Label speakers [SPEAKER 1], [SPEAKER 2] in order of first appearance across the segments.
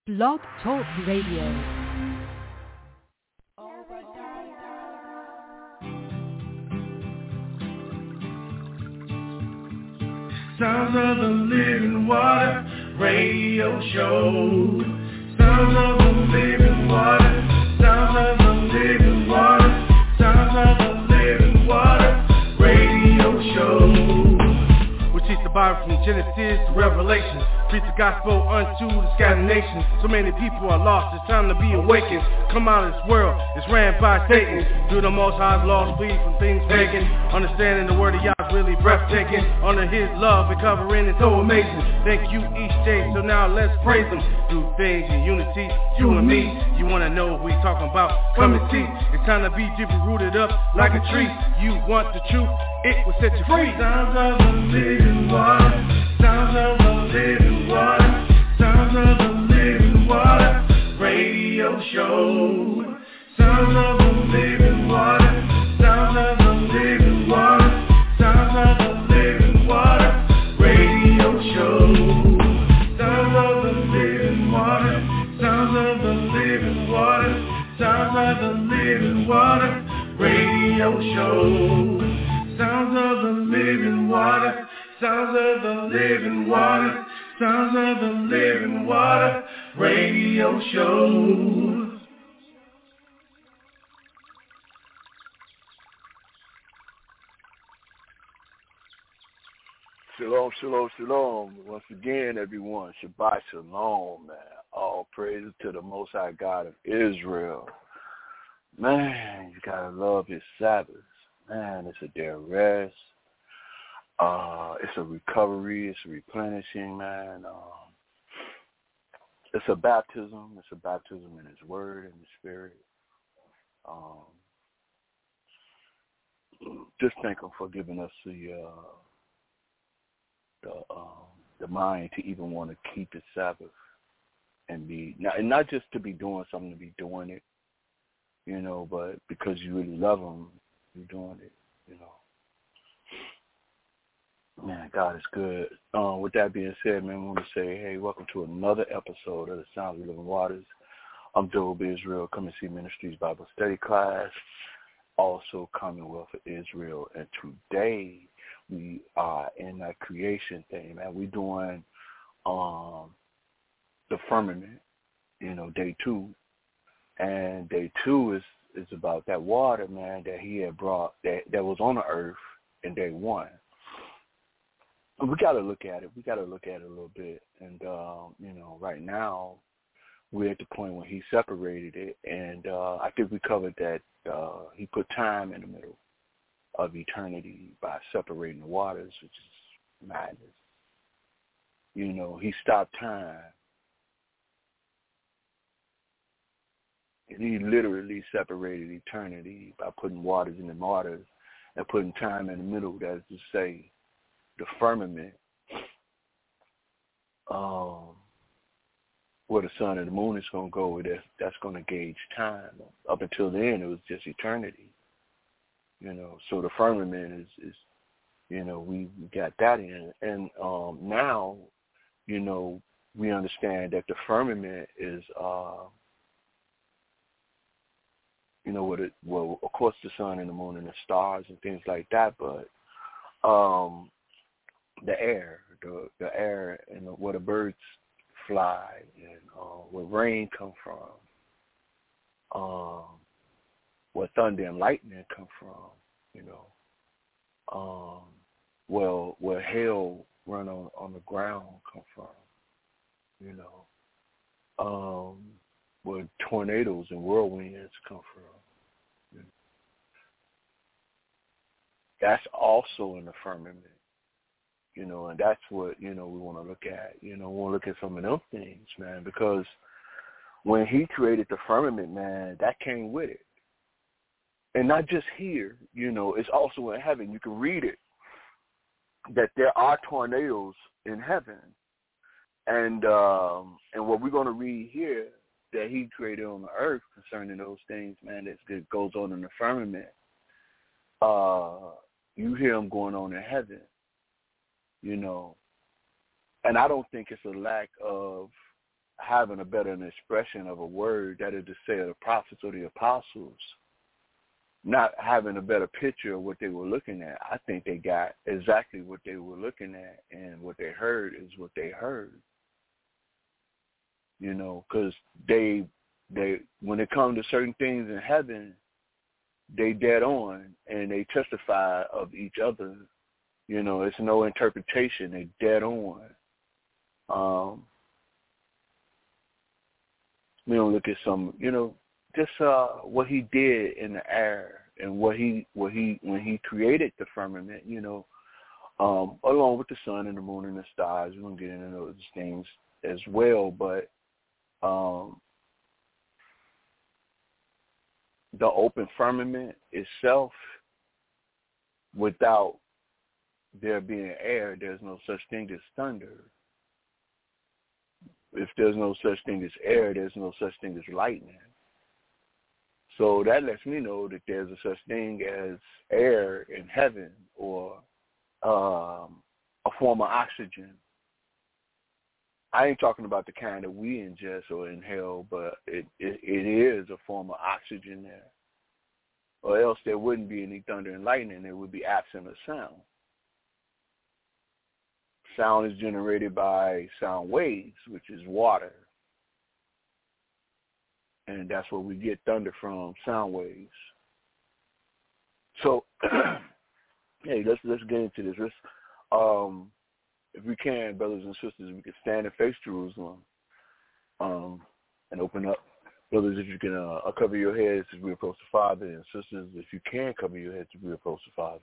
[SPEAKER 1] Blog Talk Radio.
[SPEAKER 2] Sounds of the Living Water Radio Show. Sounds of the Living Water. Sounds of the Living Water. Sounds of the Living Water Radio Show. We teach the Bible from Genesis to Revelation. Preach the gospel unto the scattered nations. So many people are lost, it's time to be awakened. Come out of this world, it's ran by Satan. Through the Most High's laws, flee from things pagan. Understanding the word of Yah is really breathtaking. Under His love and covering is so amazing. Thank you each day, so now let's praise Him. Do things in unity, you and me. You wanna know what we talking about? Come and see. It's time to be deeply rooted up like a tree. You want the truth, it will set you free. Sounds of the living water. Sounds of the living water. Sounds of the living water radio show. Sounds of the living water. Sounds of the living water. Sounds of the living water radio show. Sounds of the living water. Sounds of the living water. Sounds of the living water radio show. Sounds of the living water. Sounds of the living water. Sounds of the living water radio show.
[SPEAKER 3] Shalom, shalom, shalom. Once again, everyone, Shabbat shalom, man. All praises to the Most High God of Israel. Man, you gotta love His Sabbath. Man, it's a day of rest. It's a recovery. It's a replenishing, man. It's a baptism. It's a baptism in His Word and His Spirit. Just thank Him for giving us the mind to even want to keep His Sabbath and not just to be doing something to be doing it, you know, but because you really love Him, you're doing it, you know. Man, God is good. With that being said, man, I want to say, hey, welcome to another episode of the Sounds of Living Waters. I'm Job Israel, Come and See Ministries Bible Study Class, also Commonwealth of Israel. And today we are in that creation thing, man. We're doing the firmament, you know, day 2. And day 2 is about that water, man, that He had brought, that was on the earth in day 1. We got to look at it. We got to look at it a little bit. And, you know, right now we're at the point when He separated it. And I think we covered that He put time in the middle of eternity by separating the waters, which is madness. You know, He stopped time. And He literally separated eternity by putting waters in the waters and putting time in the middle. That is to say, the firmament, where the sun and the moon is going to go, that's going to gauge time. Up until then, it was just eternity, you know. So the firmament is you know, we got that in. And now, you know, we understand that the firmament is, you know, well, of course, the sun and the moon and the stars and things like that, but the air and where the birds fly and where rain come from, where thunder and lightning come from, you know, where hail run on the ground come from, you know, where tornadoes and whirlwinds come from. You know. That's also in the firmament. You know, and that's what, you know, we want to look at. You know, we want to look at some of them things, man, because when He created the firmament, man, that came with it. And not just here, you know, it's also in heaven. You can read it, that there are tornadoes in heaven. And what we're going to read here that He created on the earth concerning those things, man, that goes on in the firmament, you hear them going on in heaven. You know, and I don't think it's a lack of having a better expression of a word, that is to say, of the prophets or the apostles, not having a better picture of what they were looking at. I think they got exactly what they were looking at, and what they heard is what they heard. You know, because they when it comes to certain things in heaven, they dead on, and they testify of each other. You know, it's no interpretation. They dead on. We don't look at some, you know, just what he did in the air, and when he created the firmament, you know, along with the sun and the moon and the stars. We're gonna get into those things as well, but the open firmament itself, without there being air, there's no such thing as thunder. If there's no such thing as air, there's no such thing as lightning. So that lets me know that there's a such thing as air in heaven, or a form of oxygen. I ain't talking about the kind that we ingest or inhale, but it is a form of oxygen there. Or else there wouldn't be any thunder and lightning. It would be absent of sound. Sound is generated by sound waves, which is water. And that's where we get thunder from, sound waves. So, hey, let's get into this. Let's, if we can, brothers and sisters, we can stand and face Jerusalem, and open up. Brothers, if you can cover your heads as we approach the Father, and sisters, if you can cover your heads as we approach the Father.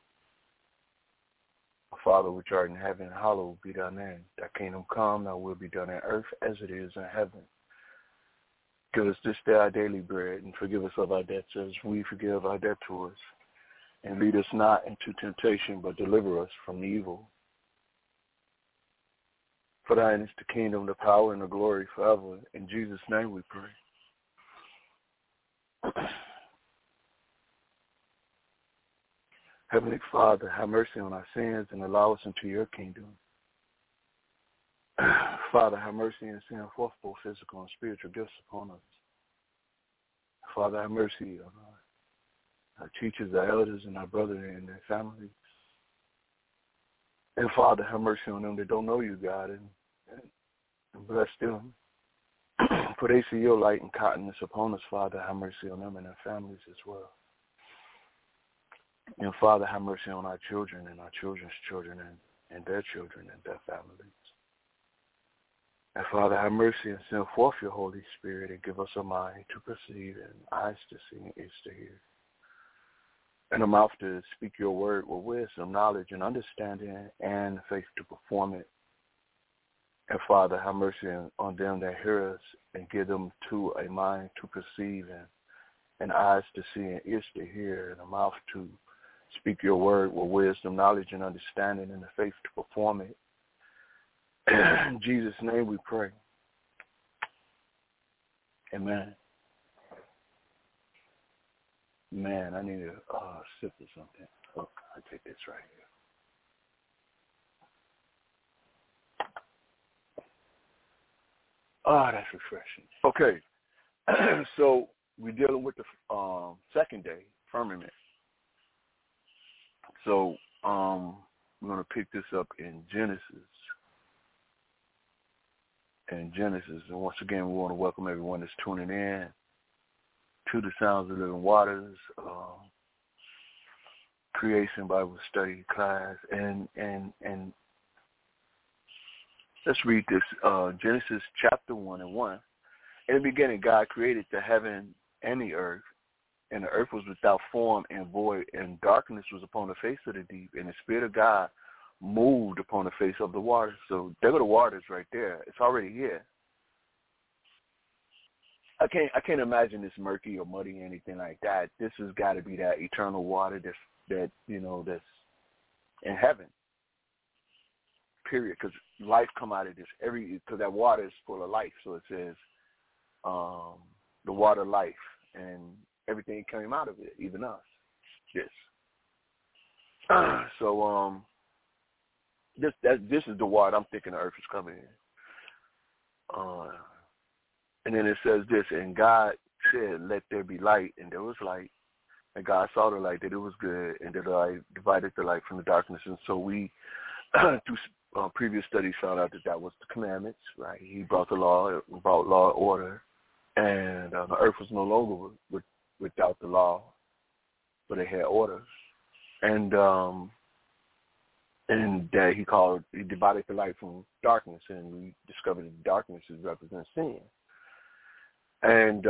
[SPEAKER 3] Father, which art in heaven, hallowed be thy name. Thy kingdom come, thy will be done on earth as it is in heaven. Give us this day our daily bread, and forgive us of our debts as we forgive our debtors. And lead us not into temptation, but deliver us from evil. For thine is the kingdom, the power, and the glory forever. In Jesus' name we pray. Heavenly Father, have mercy on our sins and allow us into your kingdom. Father, have mercy and send forth both physical and spiritual gifts upon us. Father, have mercy on our teachers, our elders, and our brothers and their families. And Father, have mercy on them that don't know you, God, and bless them. For they see your light and kindness upon us, Father. Have mercy on them and their families as well. And Father, have mercy on our children and our children's children and their children and their families. And Father, have mercy and send forth your Holy Spirit and give us a mind to perceive and eyes to see and ears to hear. And a mouth to speak your word with wisdom, knowledge, and understanding, and faith to perform it. And Father, have mercy on them that hear us and give them to a mind to perceive and eyes to see and ears to hear, and a mouth to speak your word with wisdom, knowledge, and understanding, and the faith to perform it. In Jesus' name we pray. Amen. Man, I need a sip of something. Oh, I'll take this right here. Ah, that's refreshing. Okay. So we're dealing with the second day, firmament. So we're going to pick this up in Genesis. And once again, we want to welcome everyone that's tuning in to the Sounds of Living Waters Creation Bible Study class. And let's read this, Genesis chapter 1 and 1. In the beginning, God created the heaven and the earth, and the earth was without form and void, and darkness was upon the face of the deep, and the Spirit of God moved upon the face of the waters. So there go the waters right there. It's already here. I can't imagine this murky or muddy or anything like that. This has got to be that eternal water that's in heaven. Period. Because life come out of this because that water is full of life. So it says the water life, and everything came out of it, even us. Yes. So this is the water I'm thinking the earth is coming in. And then it says this, and God said, let there be light, and there was light. And God saw the light, that it was good, and that I divided the light from the darkness. And so we, through previous studies, found out that that was the commandments, right? He brought the law, brought law and order, and the earth was no longer without the law, but it had order. And that he divided the light from darkness, and we discovered that darkness represents sin. And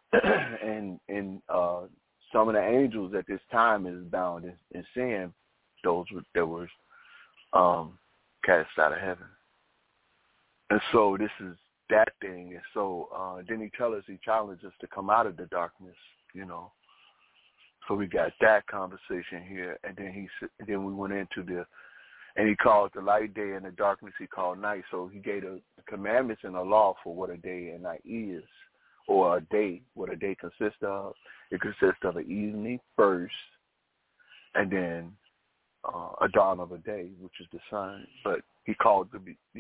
[SPEAKER 3] some of the angels at this time is bound in sin, those that were cast out of heaven. And so this is that thing. And so then he challenged us to come out of the darkness, you know. So we got that conversation here, and then we went into and he called the light day, and the darkness he called night. So he gave the commandments and the law for what a day and night is, or a day, what a day consists of. It consists of an evening first, and then a dawn of a day, which is the sun. But he called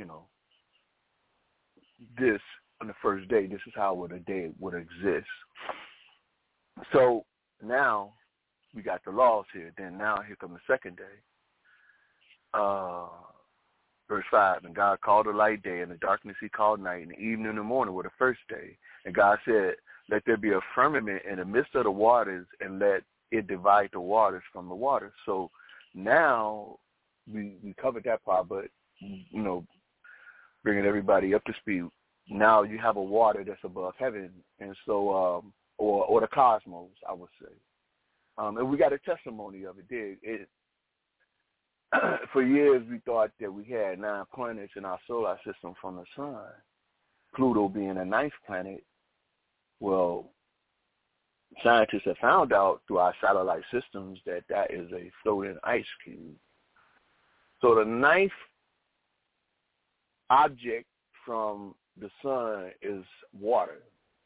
[SPEAKER 3] this on the first day. This is how a day would exist. So now we got the laws here. Then now here comes the second day. Verse 5, and God called the light day, and the darkness he called night, and the evening and the morning were the first day. And God said, let there be a firmament in the midst of the waters, and let it divide the waters from the waters. So now we covered that part, but, you know, bringing everybody up to speed, now you have a water that's above heaven, and so, or the cosmos, I would say. And we got a testimony of it. For years, we thought that we had 9 planets in our solar system from the sun, Pluto being the 9th planet. Well, scientists have found out through our satellite systems that is a floating ice cube. So the 9th object from the sun is water.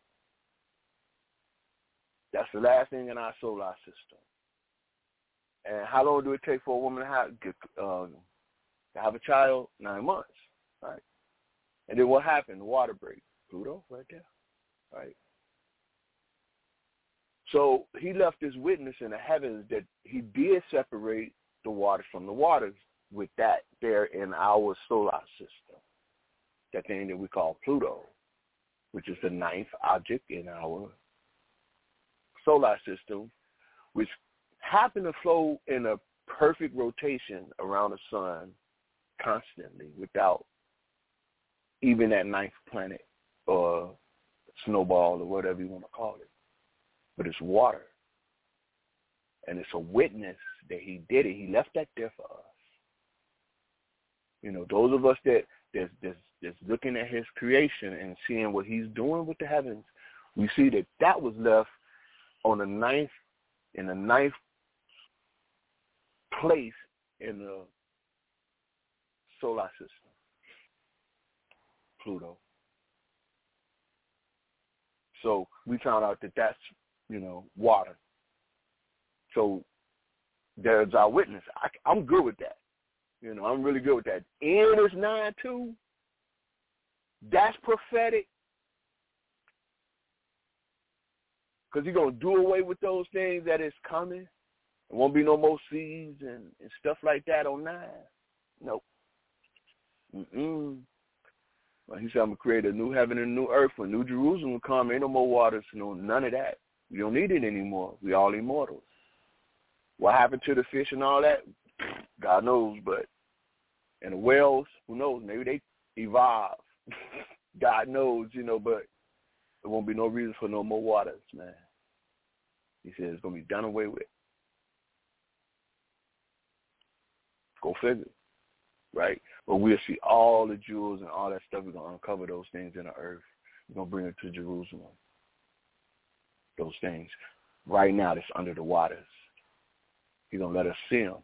[SPEAKER 3] That's the last thing in our solar system. And how long do it take for a woman to have a child? 9 months, right? And then what happened? The water break. Pluto, right there, right? So he left this witness in the heavens that he did separate the waters from the waters with that there in our solar system, that thing that we call Pluto, which is the 9th object in our solar system, which happen to flow in a perfect rotation around the sun constantly without even that 9th planet or snowball or whatever you want to call it. But it's water. And it's a witness that he did it. He left that there for us. You know, those of us that's looking at his creation and seeing what he's doing with the heavens, we see that was left on the 9th, in the 9th place in the solar system, Pluto. So we found out that that's, you know, water. So there's our witness. I'm good with that. You know, I'm really good with that. And it's 9-2. That's prophetic. Because he's going to do away with those things that is coming. There won't be no more seas and stuff like that on 9. Nope. Well, he said, I'm going to create a new heaven and a new earth. When New Jerusalem will come, ain't no more waters, none of that. We don't need it anymore. We all immortals. What happened to the fish and all that? God knows, but, and the whales, who knows? Maybe they evolve. God knows, but there won't be no reason for no more waters, man. He said it's going to be done away with. Go figure, right? But we'll see all the jewels and all that stuff. We're going to uncover those things in the earth. We're going to bring it to Jerusalem. Those things. Right now, that's under the waters. He's going to let us see them.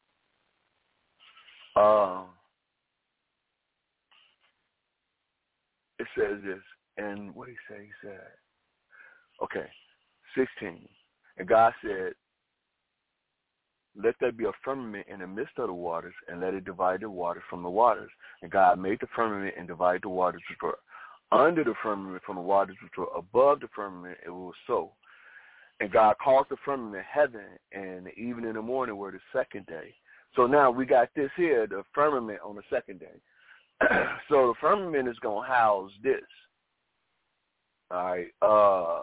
[SPEAKER 3] It says this, and what did he say? He said, okay, 16. And God said, let there be a firmament in the midst of the waters, and let it divide the waters from the waters. And God made the firmament and divided the waters which were under the firmament from the waters which were above the firmament, it was so. And God called the firmament heaven, and the evening and the morning were the second day. So now we got this here, the firmament on the second day. So the firmament is going to house this. All right.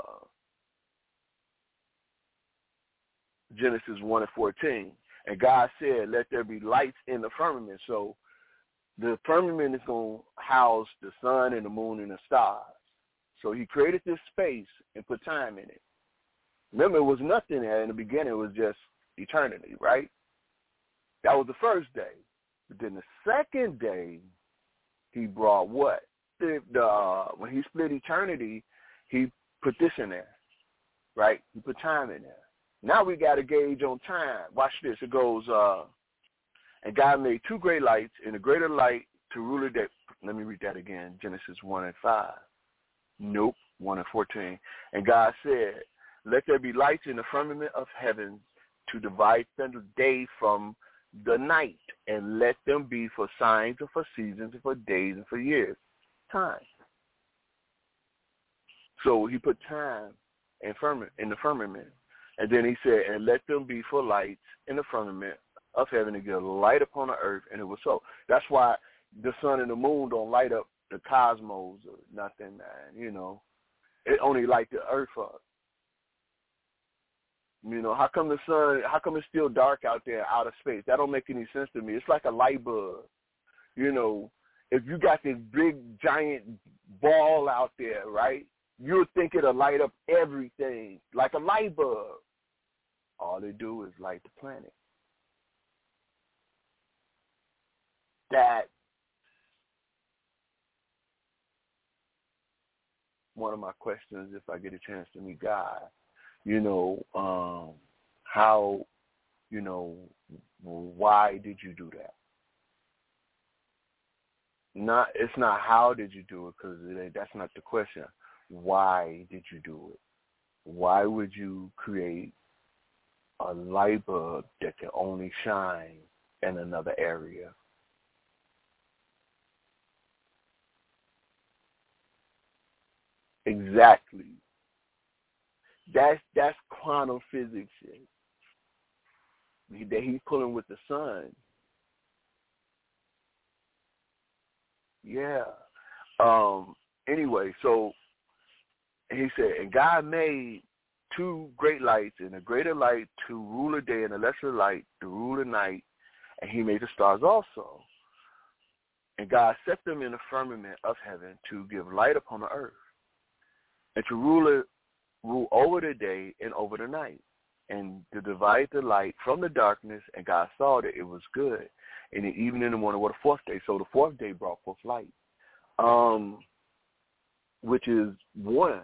[SPEAKER 3] Genesis 1:14. And God said, let there be lights in the firmament. So the firmament is going to house the sun and the moon and the stars. So he created this space and put time in it. Remember, it was nothing there in the beginning. It was just eternity, right? That was the first day. But then the second day, he brought what? When he split eternity, he put this in there, right? He put time in there. Now we got a gauge on time. Watch this. It goes, and God made two great lights, and the greater light to rule the day. Let me read that again. Genesis 1:5. Nope, 1:14. And God said, let there be lights in the firmament of heaven to divide the day from the night, and let them be for signs and for seasons and for days and for years. Time. So he put time in the firmament. And then he said, and let them be for lights in the firmament of heaven to give light upon the earth, and it was so. That's why the sun and the moon don't light up the cosmos or nothing, man. You know, it only light the earth up. You know, how come it's still dark out there, out of space? That don't make any sense to me. It's like a light bulb. You know, if you got this big, giant ball out there, right, you'll think it'll light up everything like a light bulb. All they do is light the planet. That's one of my questions if I get a chance to meet God. You know, how, you know, why did you do that? It's not how did you do it, because that's not the question. Why did you do it? Why would you create a light bulb that can only shine in another area? Exactly. That's quantum physics that he's pulling with the sun. Yeah. Anyway, so he said, and God made two great lights, and a greater light to rule the day, and a lesser light to rule the night, and he made the stars also. And God set them in the firmament of heaven to give light upon the earth, and to rule over the day and over the night, and to divide the light from the darkness. And God saw that it was good. And the evening and the morning were the fourth day. So the fourth day brought forth light, which is one.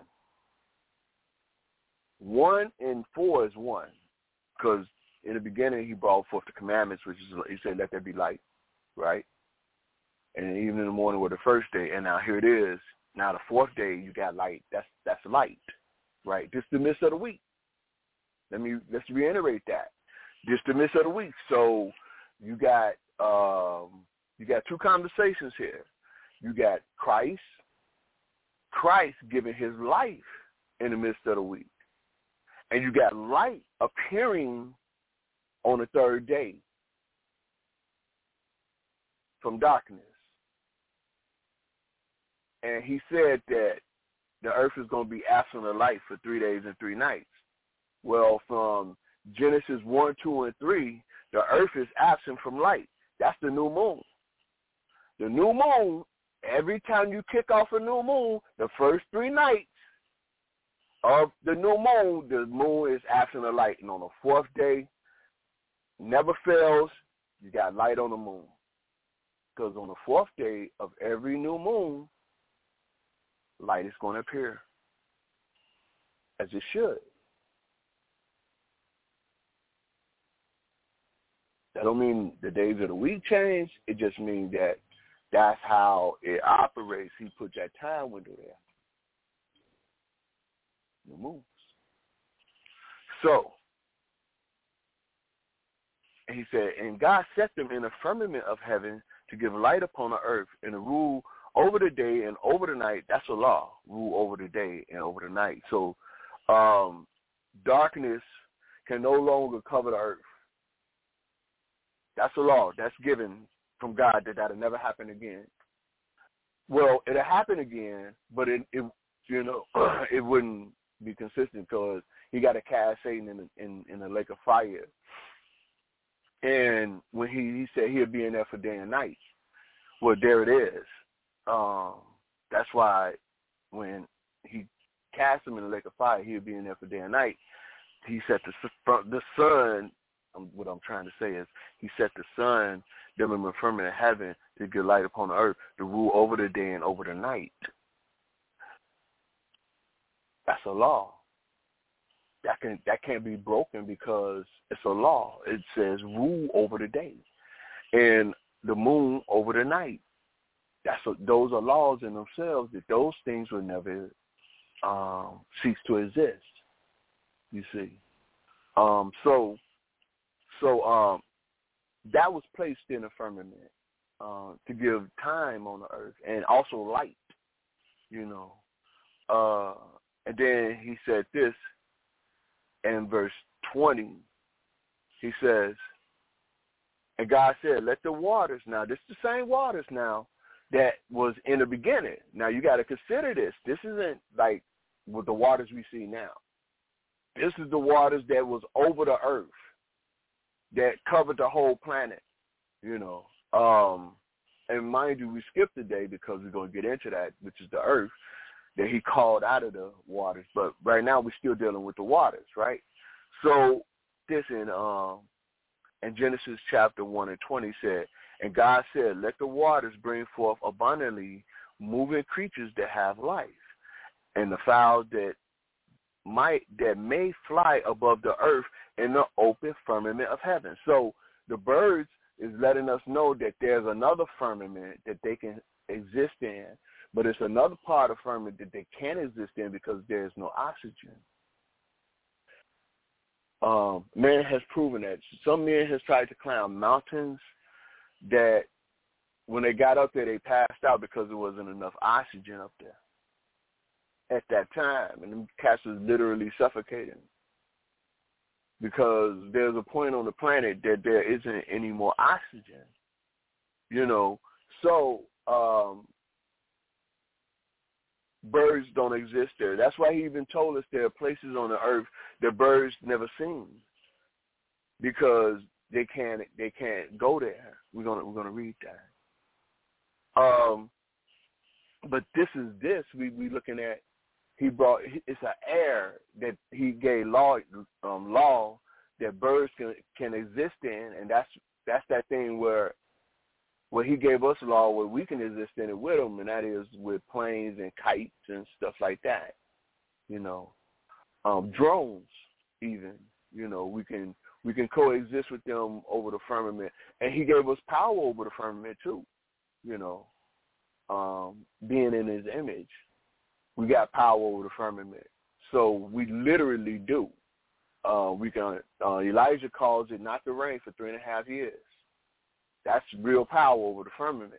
[SPEAKER 3] 1 and 4 is 1, because in the beginning he brought forth the commandments, which is, he said, let there be light, right? And the evening and the morning were the first day, and now here it is. Now the fourth day you got light. That's light, right? This is the midst of the week. Let's reiterate that. This is the midst of the week. So you got two conversations here. You got Christ giving his life in the midst of the week. And you got light appearing on the third day from darkness. And he said that the earth is going to be absent of light for 3 days and 3 nights. Well, from Genesis 1, 2, and 3, the earth is absent from light. That's the new moon. The new moon, every time you kick off a new moon, the first 3 nights of the moon is absent of light. And on the fourth day, never fails, you got light on the moon. Because on the fourth day of every new moon, light is going to appear, as it should. That don't mean the days of the week change. It just means that that's how it operates. He put that time window there. It moves. So, and he said, and God set them in the firmament of heaven to give light upon the earth and to rule over the day and over the night. That's a law. Rule over the day and over the night. So darkness can no longer cover the earth. That's a law. That's given from God that'll never happen again. Well, it'll happen again, but it it wouldn't be consistent because he got to cast Satan in the lake of fire. And when he said he'll be in there for day and night, well, there it is. That's why when he cast him in the lake of fire, he'll be in there for day and night. He set the sun. What I'm trying to say is he set the sun, them in the firmament of heaven, to give light upon the earth, to rule over the day and over the night. That's a law. That can't be broken because it's a law. It says rule over the day and the moon over the night. Those are laws in themselves that those things will never cease to exist. You see, so that was placed in the firmament to give time on the earth and also light. And then he said this in verse 20. He says, and God said, let the waters, now this is the same waters now that was in the beginning. Now you got to consider this. This isn't like with the waters we see now. This is the waters that was over the earth, that covered the whole planet, And mind you, we skipped a day because we're going to get into that, which is the earth that he called out of the waters. But right now we're still dealing with the waters, right? So this in Genesis chapter 1 and 20 said, and God said, let the waters bring forth abundantly moving creatures that have life, and the fowls that may fly above the earth in the open firmament of heaven. So the birds is letting us know that there's another firmament that they can exist in, but it's another part of firmament that they can't exist in because there's no oxygen. Man has proven that. Some men has tried to climb mountains that when they got up there, they passed out because there wasn't enough oxygen up there at that time, and them cats was literally suffocating because there's a point on the planet that there isn't any more oxygen, So birds don't exist there. That's why he even told us there are places on the earth that birds never seen because they can't go there. We're gonna read that. But this we looking at. He brought, it's an air that he gave law that birds can exist in, and that's that thing where he gave us law where we can exist in it with him, and that is with planes and kites and stuff like that. Drones even, we can coexist with them over the firmament, and he gave us power over the firmament too. Being in his image. We got power over the firmament. So we literally do. Elijah calls it not to rain for 3.5 years. That's real power over the firmament.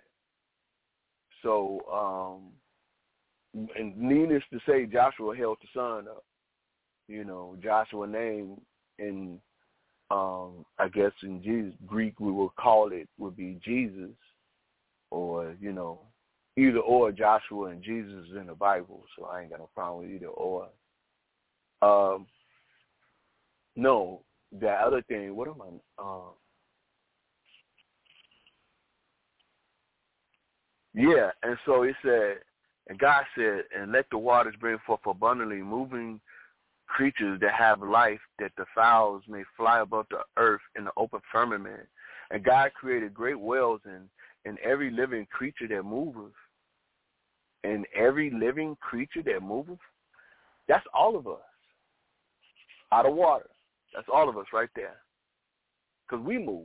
[SPEAKER 3] So, and needless to say, Joshua held the sun up. Joshua name in, I guess in Greek we will call it would be Jesus, or, either or. Joshua and Jesus is in the Bible, so I ain't got no problem with either or. No, that other thing, what am I? Yeah, and so he said, and God said, and let the waters bring forth abundantly moving creatures that have life, that the fowls may fly above the earth in the open firmament. And God created great whales and every living creature that moveth. And every living creature that moveth, that's all of us. Out of water. That's all of us right there. Because we move,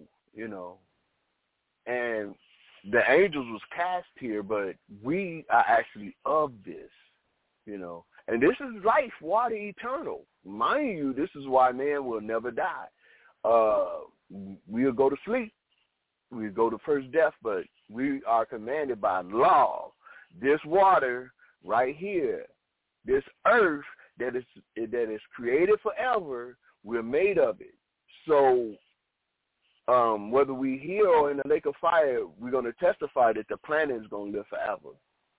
[SPEAKER 3] And the angels was cast here, but we are actually of this, And this is life, water eternal. Mind you, this is why man will never die. We'll go to sleep. We'll go to first death, but we are commanded by law this water right here, this earth that is created forever, we're made of it. So whether we here or in the lake of fire, we're going to testify that the planet is going to live forever.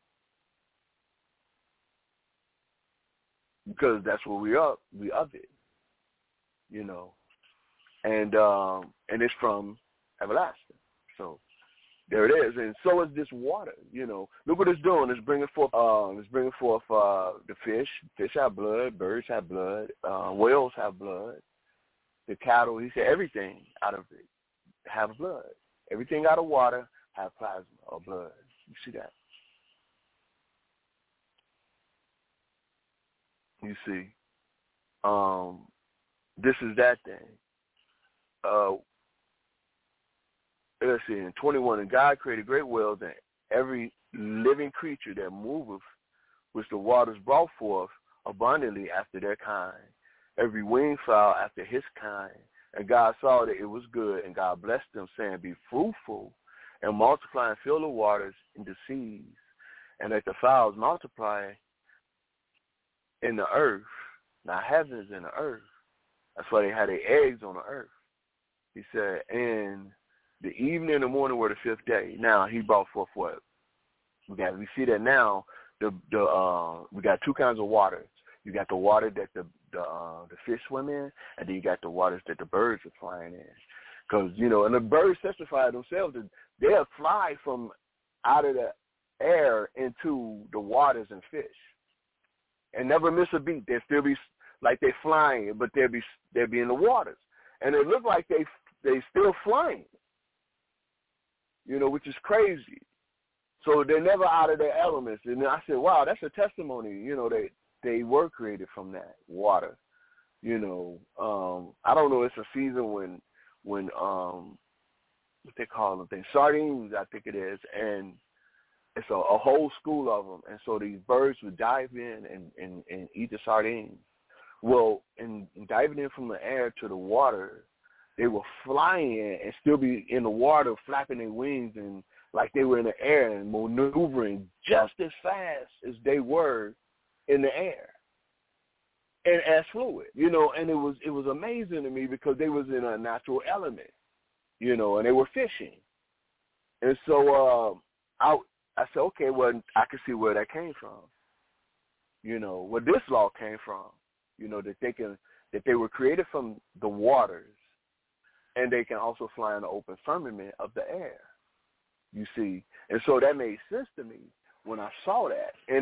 [SPEAKER 3] Because that's what we are. We of it, you know. And it's from everlasting. So there it is. And so is this water, you know. Look what it's doing. It's bringing forth the fish. Fish have blood. Birds have blood. Whales have blood. The cattle, he said, everything out of it have blood. Everything out of water have plasma or blood. You see that? You see. This is that thing. Let's see, in 21, and God created great whales and every living creature that moveth, which the waters brought forth abundantly after their kind, every winged fowl after his kind. And God saw that it was good, and God blessed them, saying, be fruitful and multiply and fill the waters in the seas, and let the fowls multiply in the earth. Now, heaven is in the earth. That's why they had their eggs on the earth. He said, and the evening and the morning were the fifth day. Now, he brought forth what? We see that now, we got two kinds of waters. You got the water that the fish swim in, and then you got the waters that the birds are flying in. Because, you know, and the birds testify themselves that they'll fly from out of the air into the waters and fish and never miss a beat. They'll still be like they're flying, but they'll be in the waters. And it look like they still flying, you know, which is crazy. So they're never out of their elements. And I said, wow, that's a testimony. You know, they were created from that water. You know, I don't know. It's a season when what they call them things, sardines, I think it is, and it's a whole school of them. And so these birds would dive in and eat the sardines. Well, in diving in from the air to the water, they were flying and still be in the water, flapping their wings and like they were in the air and maneuvering just as fast as they were in the air and as fluid, you know. And it was amazing to me because they was in a natural element, you know, and they were fishing. And so I said, okay, well, I can see where that came from, you know, where this law came from, you know, that they were created from the waters, and they can also fly in the open firmament of the air, you see. And so that made sense to me when I saw that. And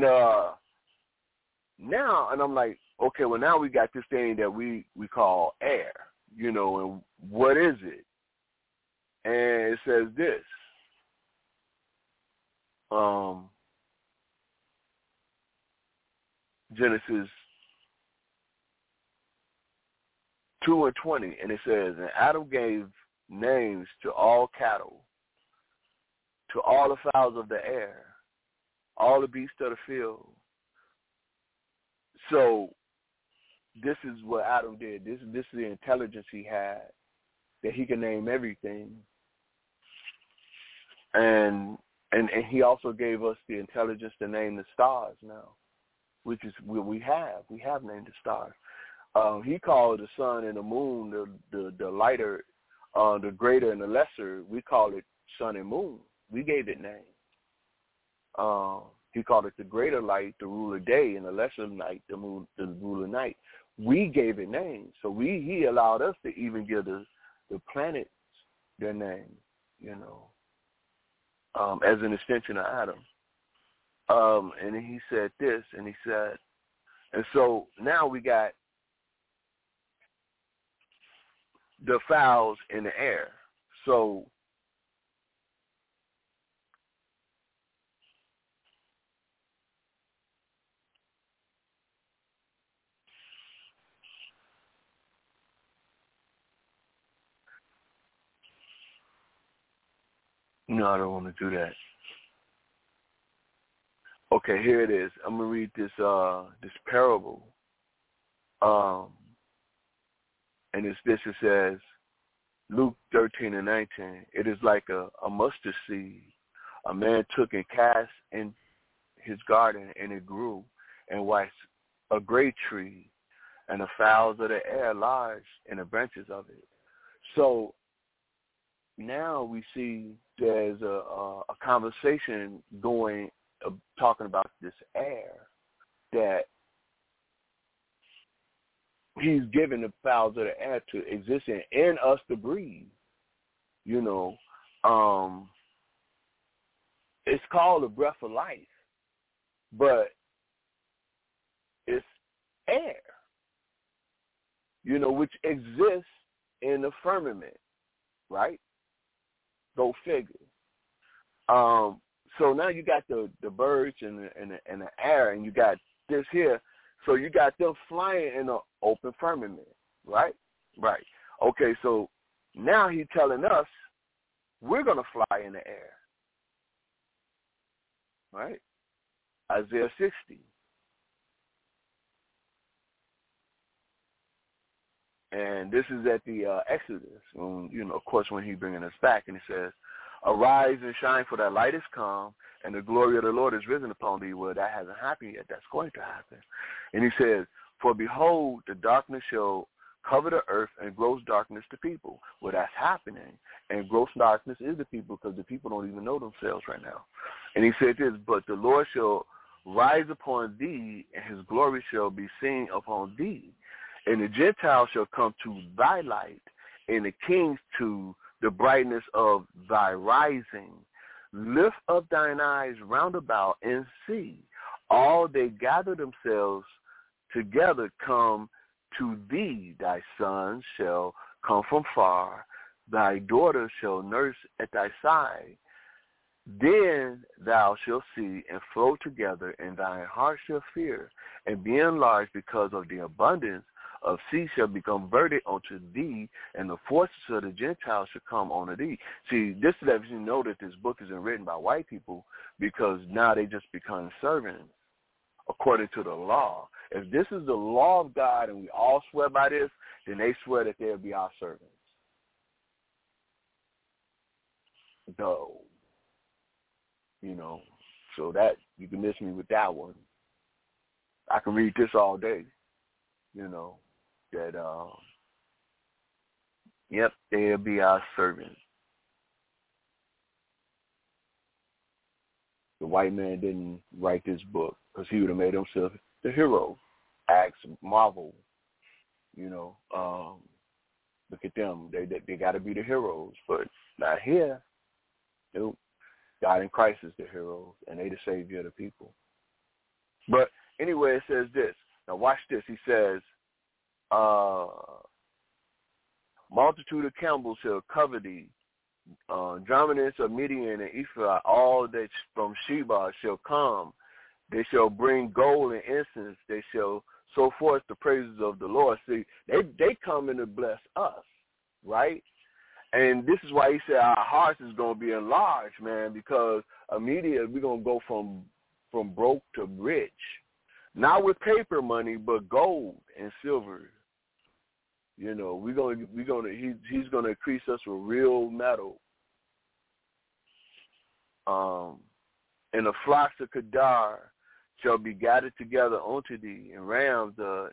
[SPEAKER 3] now, and I'm like, okay, well, now we got this thing that we call air, you know, and what is it? And it says this. Genesis 2:20, and it says, and Adam gave names to all cattle, to all the fowls of the air, all the beasts of the field. So this is what Adam did. This is the intelligence he had, that he can name everything. And he also gave us the intelligence to name the stars now, which is what we have. We have named the stars. He called the sun and the moon the lighter, the greater and the lesser. We call it sun and moon. We gave it names. He called it the greater light, the ruler day, and the lesser night, the moon, the ruler night. We gave it names. So he allowed us to even give the planets their names, you know, as an extension of Adam. And then he said this, and he said, and so now we got the fowls in the air. So no, I don't want to do that. Okay, here it is. I'm gonna read this parable. And it's this. It says, Luke 13:19. It is like a mustard seed a man took and cast in his garden, and it grew, and was a great tree, and the fowls of the air lodged in the branches of it. So now we see there's a conversation going, talking about this air, that he's given the fowls of the air to exist in, and us to breathe. You know, it's called the breath of life, but it's air, you know, which exists in the firmament, right? Go figure. So now you got the birds and the air, and you got this here. So you got them flying in the open firmament, right? Right. Okay, so now he's telling us we're going to fly in the air, right? Isaiah 60. And this is at the Exodus, when, you know, of course, when he's bringing us back, and he says, arise and shine, for thy light is come, and the glory of the Lord is risen upon thee. Well, that hasn't happened yet. That's going to happen. And he says, for behold, the darkness shall cover the earth, and gross darkness the people. Well, that's happening. And gross darkness is the people, because the people don't even know themselves right now. And he said this, but the Lord shall rise upon thee, and his glory shall be seen upon thee. And the Gentiles shall come to thy light, and the kings to the brightness of thy rising. Lift up thine eyes round about and see. All they gather themselves together come to thee. Thy sons shall come from far. Thy daughters shall nurse at thy side. Then thou shalt see and flow together, and thine heart shall fear, and be enlarged, because of the abundance of sea shall be converted unto thee, and the forces of the Gentiles shall come unto thee. See, this lets you know that this book isn't written by white people, because now they just become servants according to the law. If this is the law of God and we all swear by this, then they swear that they'll be our servants. No. You know, so that, you can miss me with that one. I can read this all day, you know, that, yep, they'll be our servants. The white man didn't write this book because he would have made himself the hero. Ask Marvel, you know, look at them. They got to be the heroes, but not here. Nope. God in Christ is the hero, and they the savior of the people. But anyway, it says this. Now watch this. He says, multitude of Campbell shall cover thee. Dromedars of Midian and Ephraim, all that from Sheba shall come. They shall bring gold and incense. They shall so forth the praises of the Lord. See, they come in to bless us, right? And this is why he said our hearts is going to be enlarged, man, because immediately we're going to go from broke to rich. Not with paper money, but gold and silver. You know, he's going to increase us with real metal. And the flocks of Kedar shall be gathered together unto thee, and rams the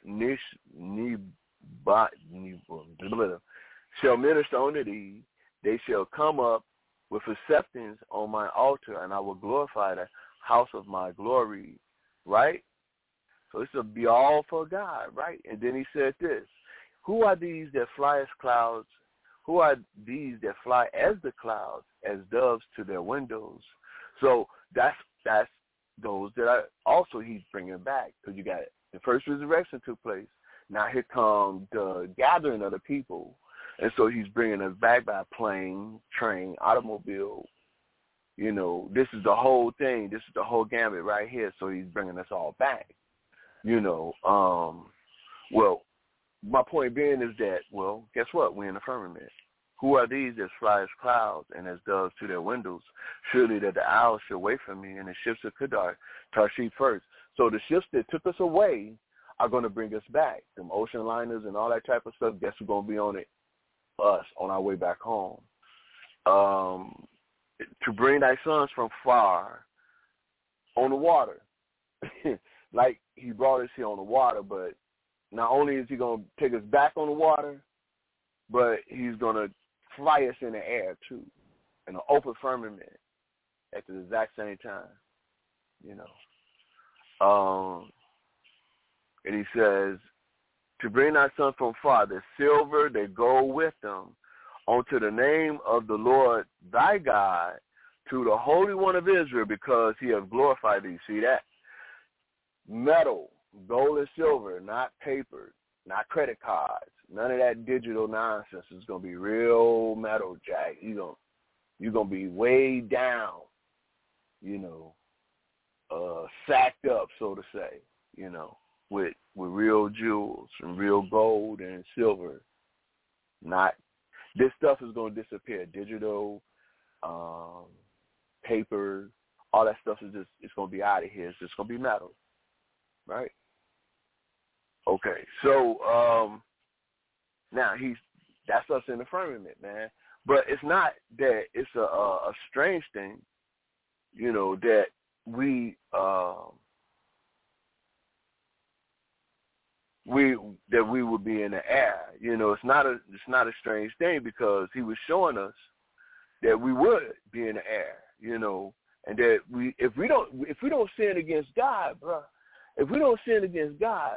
[SPEAKER 3] shall minister unto thee. They shall come up with acceptance on my altar, and I will glorify the house of my glory. Right? So this will be all for God, right? And then he said this, who are these that fly as clouds? Who are these that fly as the clouds, as doves to their windows? So that's those that are also he's bringing back. Because you got the first resurrection took place. Now here comes the gathering of the people. And so he's bringing us back by plane, train, automobile. You know, this is the whole thing. This is the whole gambit right here. So he's bringing us all back. You know, well, my point being is that, well, guess what? We're in the firmament. Who are these that fly as clouds and as doves to their windows? Surely that the owls shall wait for me, and the ships of Kedar, Tarshish first. So the ships that took us away are going to bring us back. Them ocean liners and all that type of stuff, guess who's going to be on it? Us, on our way back home. To bring thy sons from far on the water. like he brought us here on the water, but not only is he going to take us back on the water, but he's going to fly us in the air too, in an open firmament at the exact same time, you know. And he says, to bring thy son from far, the silver that go with them, unto the name of the Lord thy God, to the Holy One of Israel, because he hath glorified thee. See that? Metal, gold and silver, not paper, not credit cards, none of that digital nonsense. It's going to be real metal, Jack. You're going to be way down, you know, sacked up, so to say, you know, with real jewels and real gold and silver. Not, this stuff is going to disappear. Digital, paper, all that stuff is just, it's going to be out of here. It's just going to be metal, right? Okay, so now that's us in the firmament, man. But it's not that it's a strange thing, you know, that we would be in the air. You know, it's not a strange thing, because he was showing us that we would be in the air, you know, and that if we don't sin against God, bro, if we don't sin against God,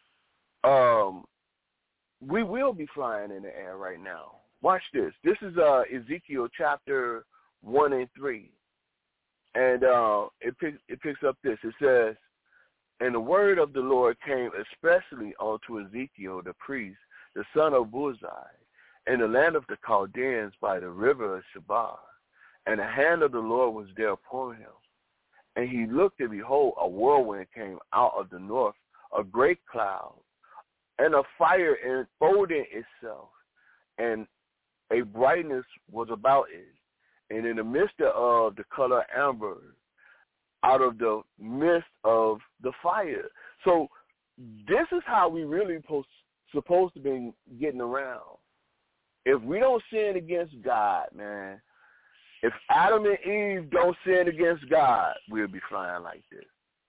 [SPEAKER 3] we will be flying in the air right now. Watch this. This is Ezekiel chapter 1 and 3, and it picks up this. It says, and the word of the Lord came especially unto Ezekiel the priest, the son of Buzi, in the land of the Chaldeans by the river of Chebar. And the hand of the Lord was there upon him. And he looked, and behold, a whirlwind came out of the north, a great cloud, and a fire enfolding itself, and a brightness was about it. And in the midst of the color amber, out of the midst of the fire. So this is how we really supposed to be getting around. If we don't sin against God, man, if Adam and Eve don't sin against God, we'll be flying like this.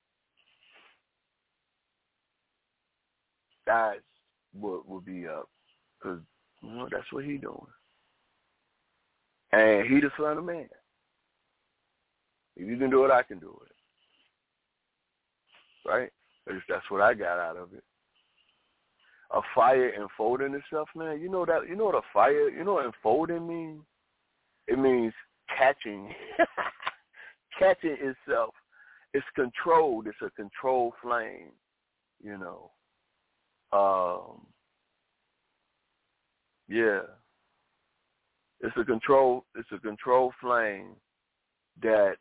[SPEAKER 3] That's what will be up, because, you know, that's what he doing. And he the Son of Man. If you can do it, I can do it. Right? That's what I got out of it. A fire enfolding itself, man. You know what a fire, you know what enfolding means? It means catching. Catching itself. It's controlled. It's a controlled flame, you know. Yeah. It's a control flame that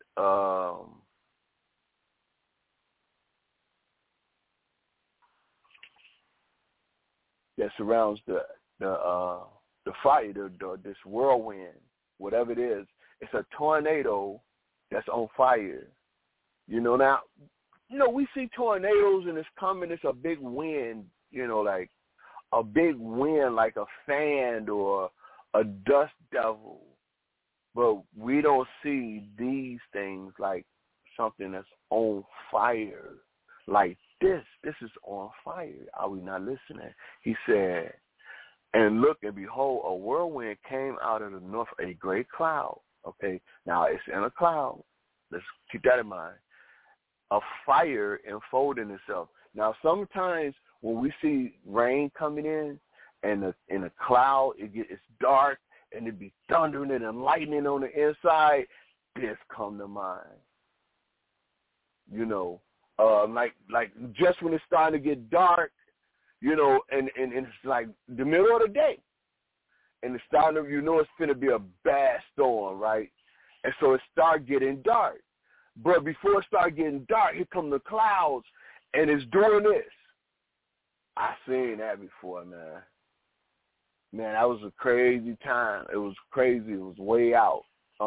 [SPEAKER 3] that surrounds the fire, this whirlwind, whatever it is. It's a tornado that's on fire. You know, now, you know, we see tornadoes and it's coming, it's a big wind, you know, like a big wind like a fan or a dust devil. But we don't see these things like something that's on fire like this. This is on fire. Are we not listening? He said, and look, and behold, a whirlwind came out of the north, a great cloud. Okay, now it's in a cloud. Let's keep that in mind. A fire enfolding itself. Now, sometimes when we see rain coming in and in a cloud, it's dark and it be thundering and lightning on the inside, this come to mind. You know, like just when it's starting to get dark, you know, and it's like the middle of the day, and it's starting to, you know, it's finna be a bad storm, right? And so it start getting dark. But before it start getting dark, here come the clouds, and it's doing this. I seen that before, man. Man, that was a crazy time. It was crazy. It was way out.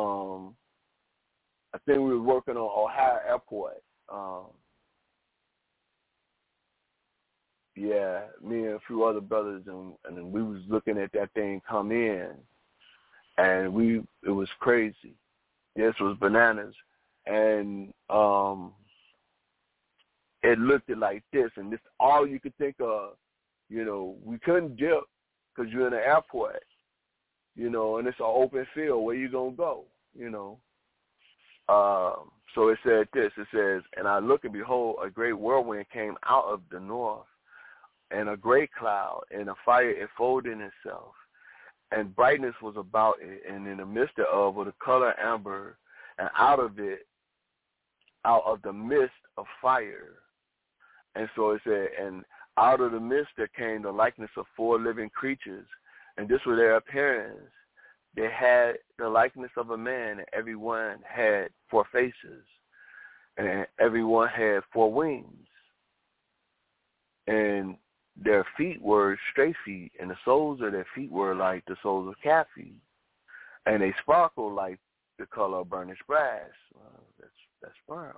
[SPEAKER 3] I think we were working on Ohio Airport. Yeah, me and a few other brothers, and we was looking at that thing come in, and it was crazy. This was bananas. And it looked like this, and this all you could think of. We couldn't dip because you're in the airport, and it's an open field. Where you going to go, So it said this. It says, and I looked, and behold, a great whirlwind came out of the north, and a great cloud, and a fire enfolding itself. And brightness was about it, and in the midst thereof was the color amber, and out of the midst of fire. And so it said, and out of the midst there came the likeness of 4 living creatures, and this was their appearance. They had the likeness of a man, and every one had 4 faces, and every one had 4 wings. And their feet were straight feet, and the soles of their feet were like the soles of calf feet, and they sparkled like the color of burnished brass. That's brown.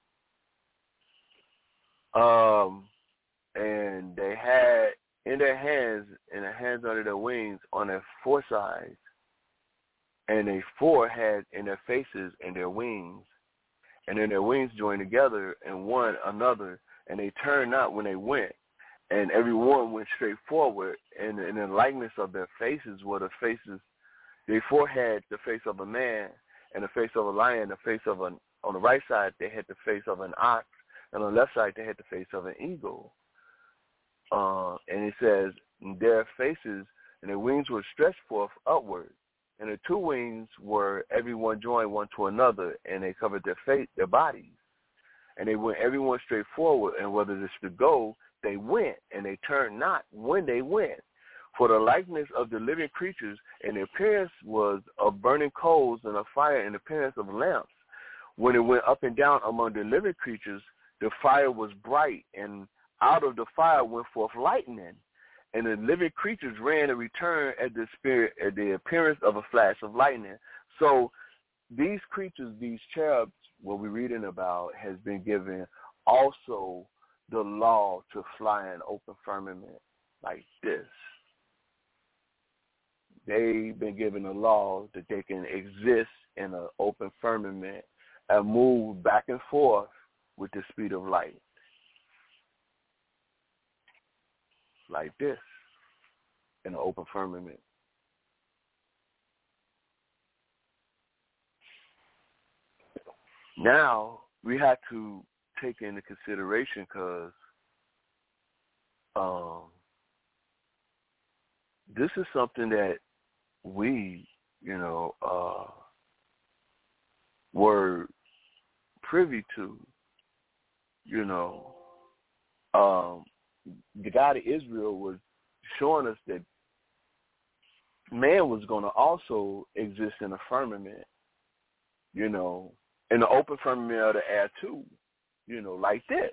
[SPEAKER 3] And they had in their hands under their wings on their 4 sides, and they 4 had in their faces and their wings, and then their wings joined together and one another, and they turned not when they went, and every one went straight forward, and in the likeness of their faces were the faces. They 4 had the face of a man, and the face of a lion, the face of on the right side they had the face of an ox, and on the left side they had the face of an eagle. And it says, their faces and their wings were stretched forth upward, and the 2 wings were every one joined one to another, and they covered their bodies. And they went every one straight forward, and whether this to go, they went, and they turned not when they went. For the likeness of the living creatures, and the appearance was of burning coals and of fire, and the appearance of lamps. When it went up and down among the living creatures, the fire was bright, and out of the fire went forth lightning. And the living creatures ran and returned at the appearance of a flash of lightning. So these creatures, these cherubs, what we're reading about, has been given also the law to fly in open firmament like this. They've been given a law that they can exist in an open firmament and move back and forth with the speed of light. Like this, in an open firmament. Now, we have to take into consideration, because this is something that we, were privy to, the God of Israel was showing us that man was going to also exist in a firmament, in the open firmament of the air too, like this,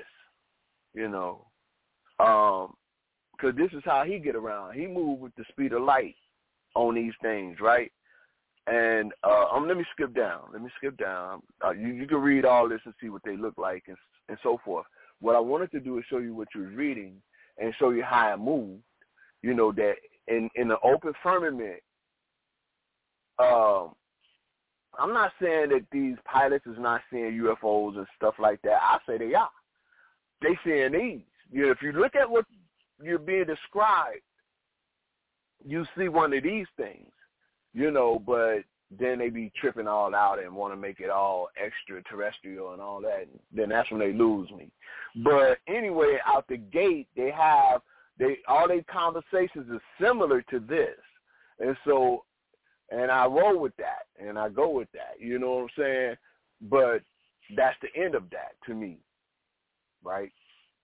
[SPEAKER 3] because this is how he get around. He moved with the speed of light on these things, right? And let me skip down. You can read all this and see what they look like and so forth. What I wanted to do is show you what you're reading and show you how it moved, that in the open firmament, I'm not saying that these pilots is not seeing UFOs and stuff like that. I say they are. They seeing these. If you look at what you're being described, you see one of these things, but then they be tripping all out and want to make it all extraterrestrial and all that. Then that's when they lose me. But anyway, out the gate, all their conversations is similar to this. And so, and I roll with that, and I go with that, you know what I'm saying? But that's the end of that to me, right?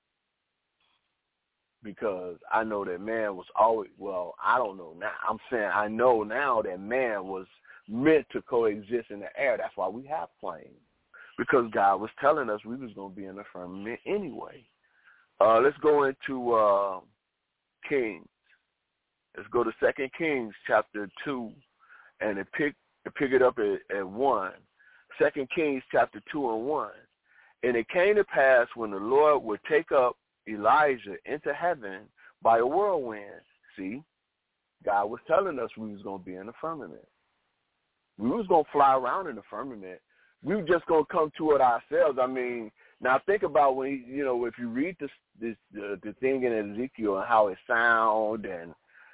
[SPEAKER 3] Because I know that man was always, I don't know now. I'm saying I know now that man was meant to coexist in the air. That's why we have planes, because God was telling us we was going to be in the firmament anyway. Let's go into Kings. Let's go to 2 Kings chapter 2, and pick it up at 1. 2 Kings chapter 2 and 1. And it came to pass when the Lord would take up Elijah into heaven by a whirlwind. See, God was telling us we was going to be in the firmament. We was going to fly around in the firmament. We were just going to come to it ourselves. I mean, Now think about when if you read the thing in Ezekiel and how it sound and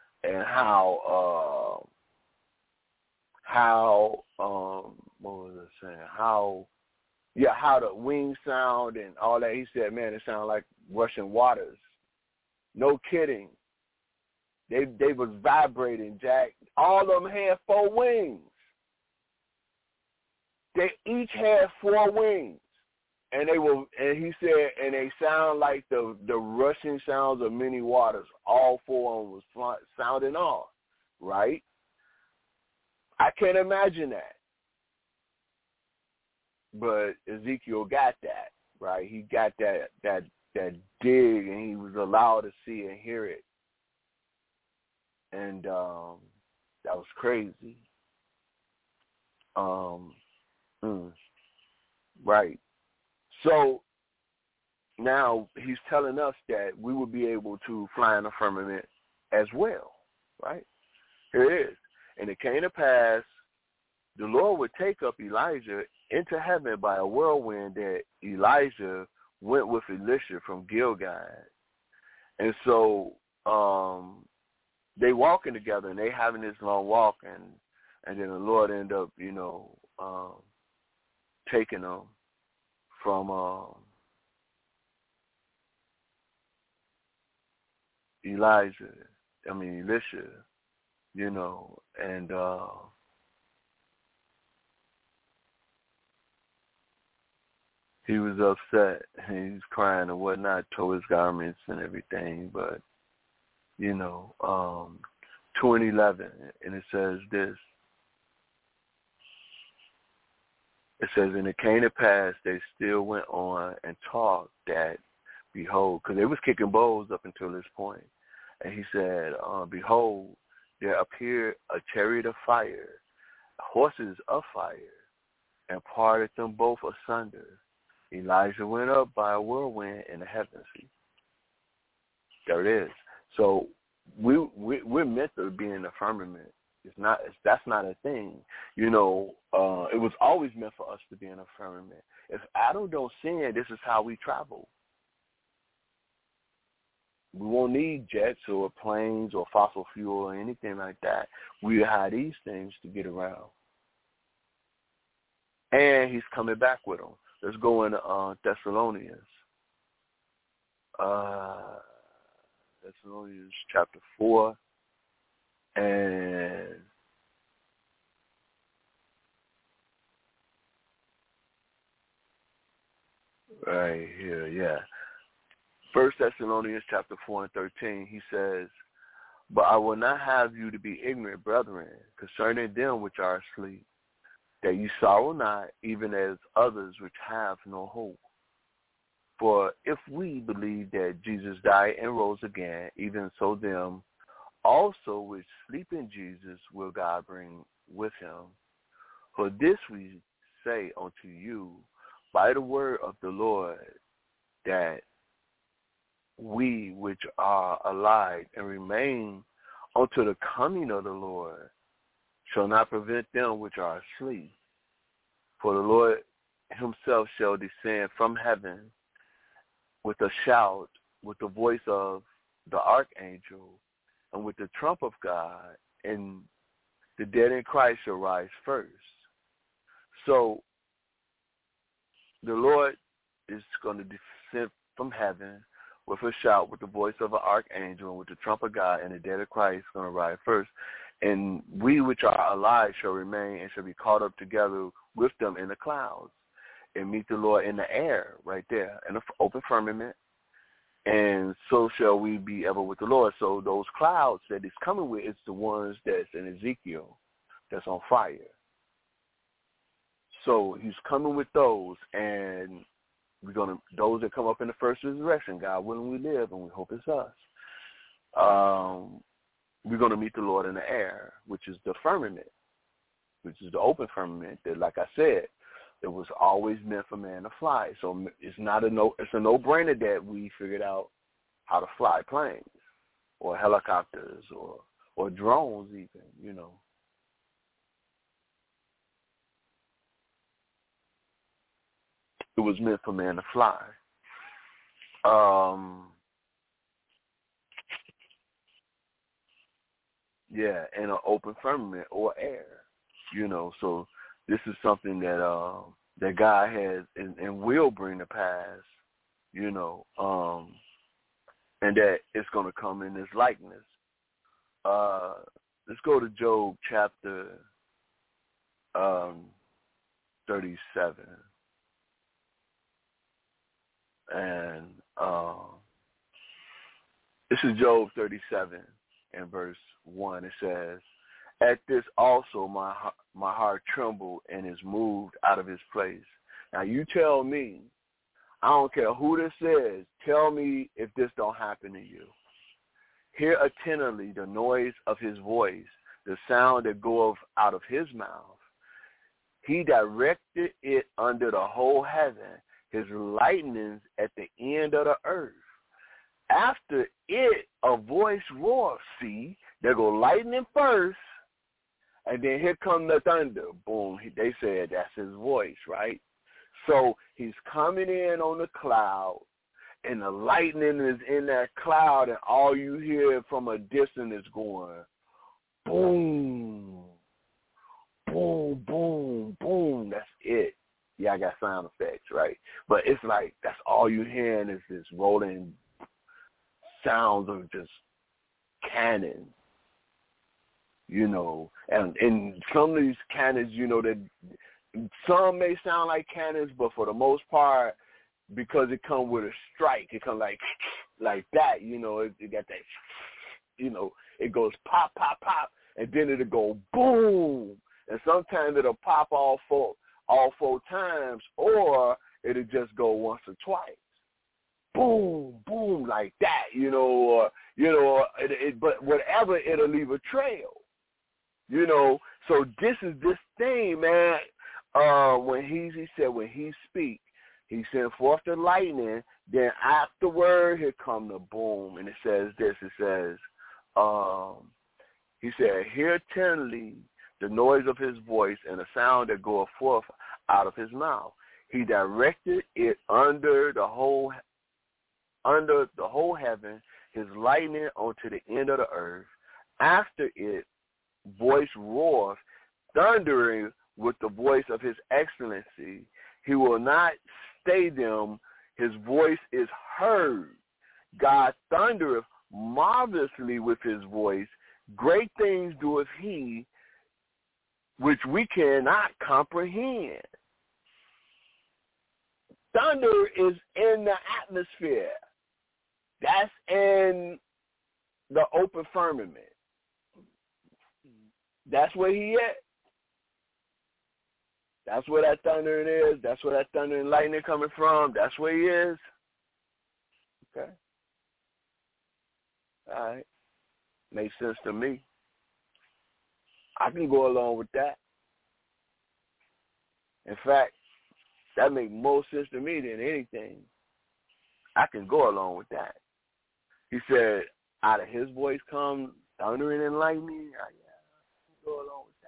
[SPEAKER 3] how what was I saying? How the wings sound and all that. He said, man, it sounded like rushing waters. No kidding. They was vibrating, Jack. All of them had 4 wings. They each had 4 wings. And he said, and they sound like the rushing sounds of many waters. All 4 of them was sounding off, right? I can't imagine that. But Ezekiel got that, right? He got that dig, and he was allowed to see and hear it. And that was crazy. Right. So now he's telling us that we will be able to fly in the firmament as well, right? Here it is. And it came to pass, the Lord would take up Elijah into heaven by a whirlwind, that Elijah went with Elisha from Gilgal. And so they walking together, and they having this long walk, and then the Lord ended up, taking them from Elisha, and he was upset. He was crying and whatnot, tore his garments and everything. But 2:11, and it says this. It says, and it came to pass, they still went on and talked that, behold, because they was kicking bowls up until this point. And he said, behold, there appeared a chariot of fire, horses of fire, and parted them both asunder. Elijah went up by a whirlwind in the heavens. There it is. So we're meant to be in the firmament. That's not a thing. It was always meant for us to be in a firmament. If Adam don't sin, this is how we travel. We won't need jets or planes or fossil fuel or anything like that. We have these things to get around. And he's coming back with them. Let's go into Thessalonians. Thessalonians chapter 4. And right here, yeah. 1 Thessalonians chapter 4 and 13, he says, but I will not have you to be ignorant, brethren, concerning them which are asleep, that you sorrow not, even as others which have no hope. For if we believe that Jesus died and rose again, even so them also which sleep in Jesus will God bring with him. For this we say unto you by the word of the Lord, that we which are alive and remain unto the coming of the Lord shall not prevent them which are asleep. For the Lord himself shall descend from heaven with a shout, with the voice of the archangel, and with the trump of God, and the dead in Christ shall rise first. So the Lord is going to descend from heaven with a shout, with the voice of an archangel, and with the trump of God, and the dead of Christ going to rise first. And we which are alive shall remain and shall be caught up together with them in the clouds and meet the Lord in the air, right there, in the open firmament. And so shall we be ever with the Lord. So those clouds that he's coming with is the ones that's in Ezekiel, that's on fire. So he's coming with those, and those that come up in the first resurrection, God willing we live, and we hope it's us. We're going to meet the Lord in the air, which is the firmament, which is the open firmament that, like I said, it was always meant for man to fly. So it's a no-brainer that we figured out how to fly planes or helicopters or drones even, was meant for man to fly. Yeah, in an open firmament or air, So this is something that that God has and will bring to pass, and that it's going to come in His likeness. Let's go to Job chapter 37, and this is Job 37 and verse 1. It says, "At this also my heart trembled and is moved out of his place." Now you tell me, I don't care who this is, tell me if this don't happen to you. Hear attentively the noise of his voice, the sound that goeth out of his mouth. He directed it under the whole heaven, his lightnings at the end of the earth. After it, a voice roars. See, there go lightning first, and then here come the thunder. Boom. They said that's his voice, right? So he's coming in on the cloud, and the lightning is in that cloud, and all you hear from a distance is going, boom, boom, boom, boom. That's it. Yeah, I got sound effects, right? But it's like that's all you hearing is this rolling sounds of just cannon, and some of these cannons, that some may sound like cannons, but for the most part, because it comes with a strike, it comes like that, it got that, it goes pop, pop, pop, and then it'll go boom, and sometimes it'll pop all four times, or it'll just go once or twice. Boom, boom, like that, but whatever, it'll leave a trail, So this is this thing, man. When he said when he speak, he sent forth the lightning. Then afterward, here come the boom, and it says this. It says, he said, "Hear attentively the noise of his voice and the sound that goeth forth out of his mouth. He directed it under the whole heaven, his lightning onto the end of the earth. After it, voice roars, thundering with the voice of his excellency. He will not stay them. His voice is heard. God thundereth marvelously with his voice. Great things doeth he, which we cannot comprehend." Thunder is in the atmosphere. That's in the open firmament. That's where he at. That's where that thunder is. That's where that thunder and lightning coming from. That's where he is. Okay. All right. Makes sense to me. I can go along with that. In fact, that makes more sense to me than anything. I can go along with that. He said, out of his voice comes thundering and lightning. I can go along with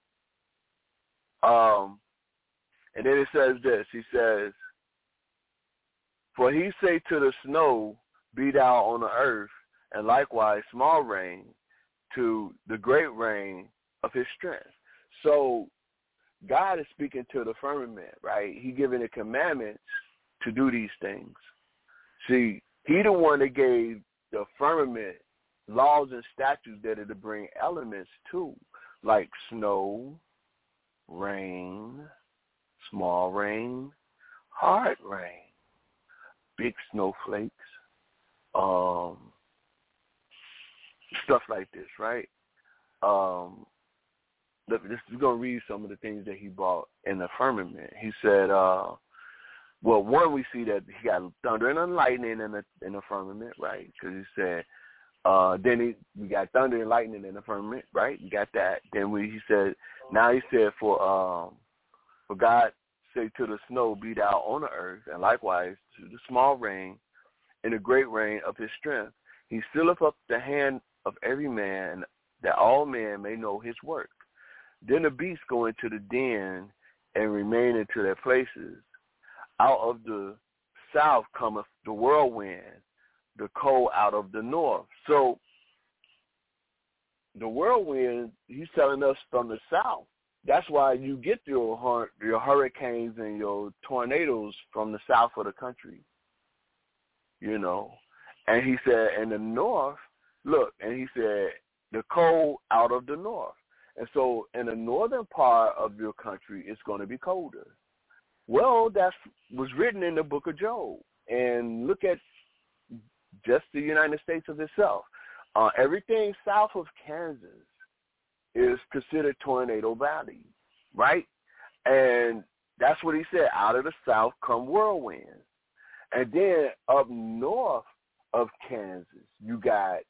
[SPEAKER 3] that. And then it says this. He says, "For he say to the snow, be thou on the earth, and likewise small rain, to the great rain of his strength." So God is speaking to the firmament, right? He giving the commandments to do these things. See, he the one that gave the firmament laws and statutes that are to bring elements to, like snow, rain, small rain, hard rain, big snowflakes, stuff like this, right? We're going to read some of the things that he brought in the firmament. He said, one, we see that he got thunder and lightning in the firmament, right? Because he said, then we got thunder and lightning in the firmament, right? You got that. Then he said, for God say to the snow, be thou on the earth, and likewise to the small rain and the great rain of his strength. He sealeth up the hand of every man, that all men may know his work. Then the beasts go into the den and remain into their places. out of the south cometh the whirlwind, the cold out of the north. So the whirlwind, he's telling us from the south. That's why you get your hurricanes and your tornadoes from the south of the country, you know. And he said, in the north, look, and he said, the cold out of the north. And so in the northern part of your country, it's going to be colder. Well, that was written in the book of Job. And look at just the United States of itself. Everything south of Kansas is considered Tornado Valley, right? And that's what he said, out of the south come whirlwinds. And then up north of Kansas, you got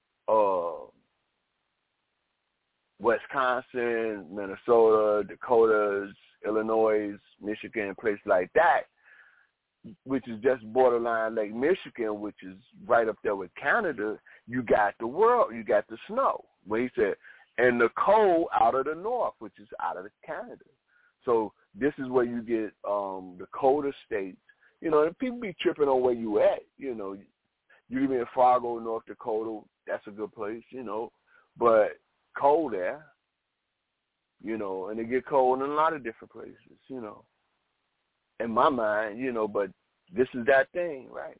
[SPEAKER 3] Wisconsin, Minnesota, Dakotas, Illinois, Michigan, places like that, which is just borderline Lake Michigan, which is right up there with Canada. You got you got the snow. Where he said, and the cold out of the north, which is out of Canada. So this is where you get the colder states. You know, and people be tripping on where you at. You know, you live in Fargo, North Dakota. That's a good place, you know. But cold there, you know, and it get cold in a lot of different places, you know. In my mind, you know, but this is that thing, right?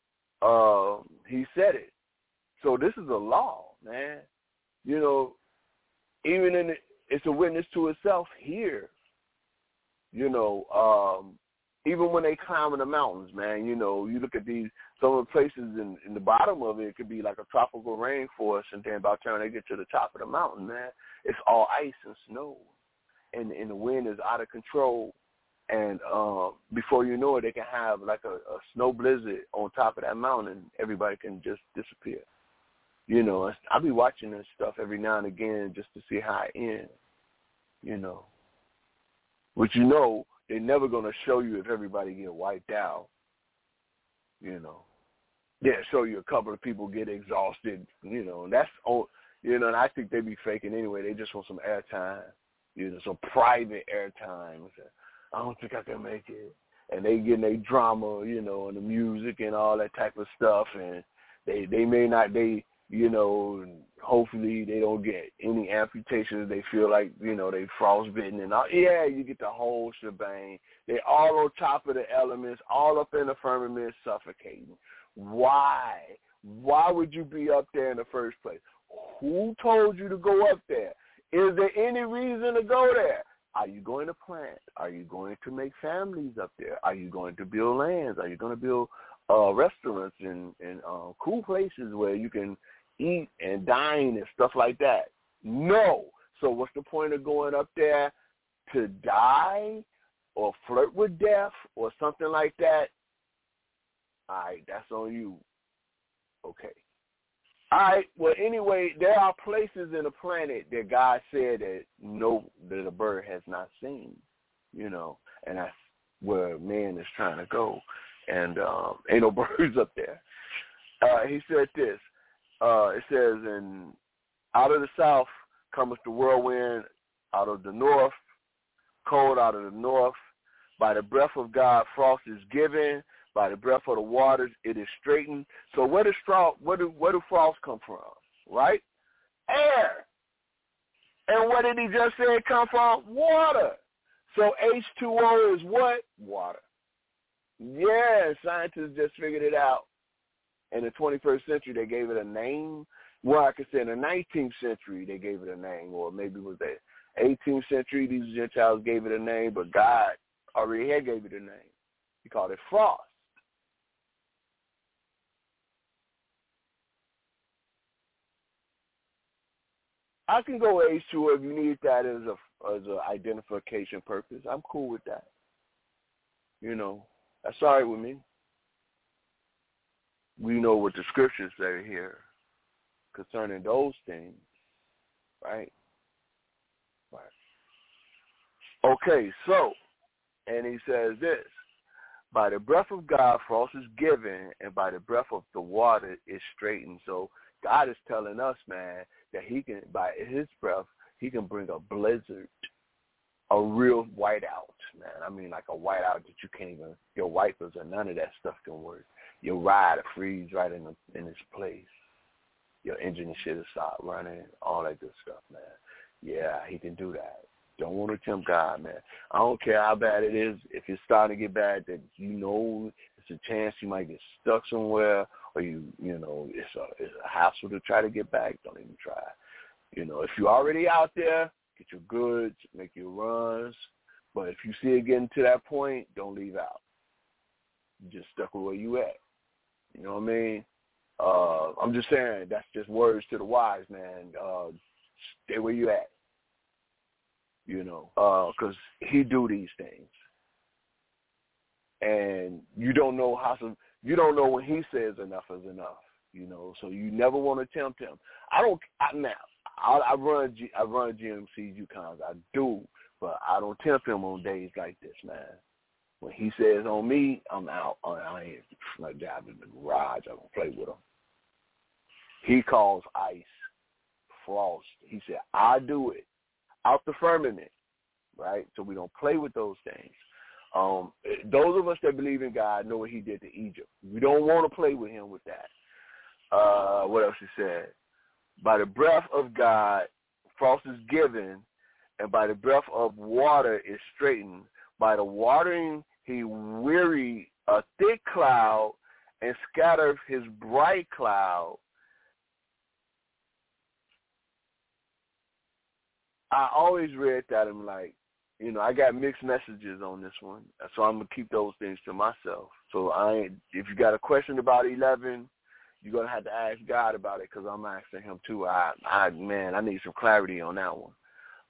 [SPEAKER 3] He said it. So this is a law, man. You know, even it's a witness to itself here. You know, even when they climbing the mountains, man, you know, you look at some of the places in the bottom of it could be like a tropical rainforest, and then by the time they get to the top of the mountain, man, it's all ice and snow, and the wind is out of control. And before you know it, they can have like a snow blizzard on top of that mountain, and everybody can just disappear. You know, I'll be watching this stuff every now and again just to see how it ends, you know. But you know, they're never going to show you if everybody get wiped out, you know. They'll show you a couple of people get exhausted, you know, and that's, you know, and I think they be faking anyway. They just want some airtime, you know, some private airtime. I don't think I can make it. And they getting their drama, you know, and the music and all that type of stuff, and they may not, you know, and hopefully they don't get any amputations. They feel like, you know, they frostbitten and all. Yeah, you get the whole shebang. They all on top of the elements, all up in the firmament, suffocating. Why? Why would you be up there in the first place? Who told you to go up there? Is there any reason to go there? Are you going to plant? Are you going to make families up there? Are you going to build lands? Are you going to build restaurants and cool places where you can eat and dine and stuff like that? No. So what's the point of going up there? To die or flirt with death or something like that? All right, that's on you. Okay. All right, well, anyway, there are places in the planet that God said that a bird has not seen, you know, and that's where man is trying to go. And ain't no birds up there. He said this. It says, and out of the south cometh the whirlwind, out of the north, cold out of the north. By the breath of God, frost is given. By the breath of the waters, it is straightened. So where do frost come from? Right? Air. And what did he just say it come from? Water. So H2O is what? Water. Yeah, scientists just figured it out. In the 21st century, they gave it a name. Well, I could say in the 19th century, they gave it a name, or maybe it was the 18th century, these Gentiles gave it a name, but God already had gave it a name. He called it frost. I can go H2O if you need that as a identification purpose. I'm cool with that. You know, that's all right with me. We know what the scriptures say here concerning those things, right? Right. Okay, so, and he says this, by the breath of God, frost is given, and by the breath of the water is straightened. So God is telling us, man, that he can, by his breath, he can bring a blizzard a real whiteout, man. I mean, like a whiteout that you can't even, your wipers or none of that stuff can work. Your ride freeze right in its place. Your engine and shit will stop running, all that good stuff, man. Yeah, he can do that. Don't want to tempt God, man. I don't care how bad it is. If it's starting to get bad, that you know it's a chance you might get stuck somewhere, or you know, it's a hassle to try to get back. Don't even try. You know, if you're already out there, get your goods, make your runs. But if you see it getting to that point, don't leave out. You just stuck with where you at. You know what I mean? I'm just saying, that's just words to the wise, man. Stay where you at. You know, because he do these things. And you don't know you don't know when he says enough is enough, you know, so you never want to tempt him. I run GMC Yukons, I do, but I don't tempt him on days like this, man. When he says on me, I'm out. I ain't like driving in the garage. I don't play with him. He calls ice frost. He said, I do it out the firmament, right? So we don't play with those things. Those of us that believe in God know what he did to Egypt. We don't want to play with him with that. What else he said? By the breath of God, frost is given, and by the breath of water is straightened. By the watering, he weary a thick cloud and scattered his bright cloud. I always read that and like, you know, I got mixed messages on this one, so I'm going to keep those things to myself. So if you got a question about 11, you're going to have to ask God about it because I'm asking him too. I need some clarity on that one.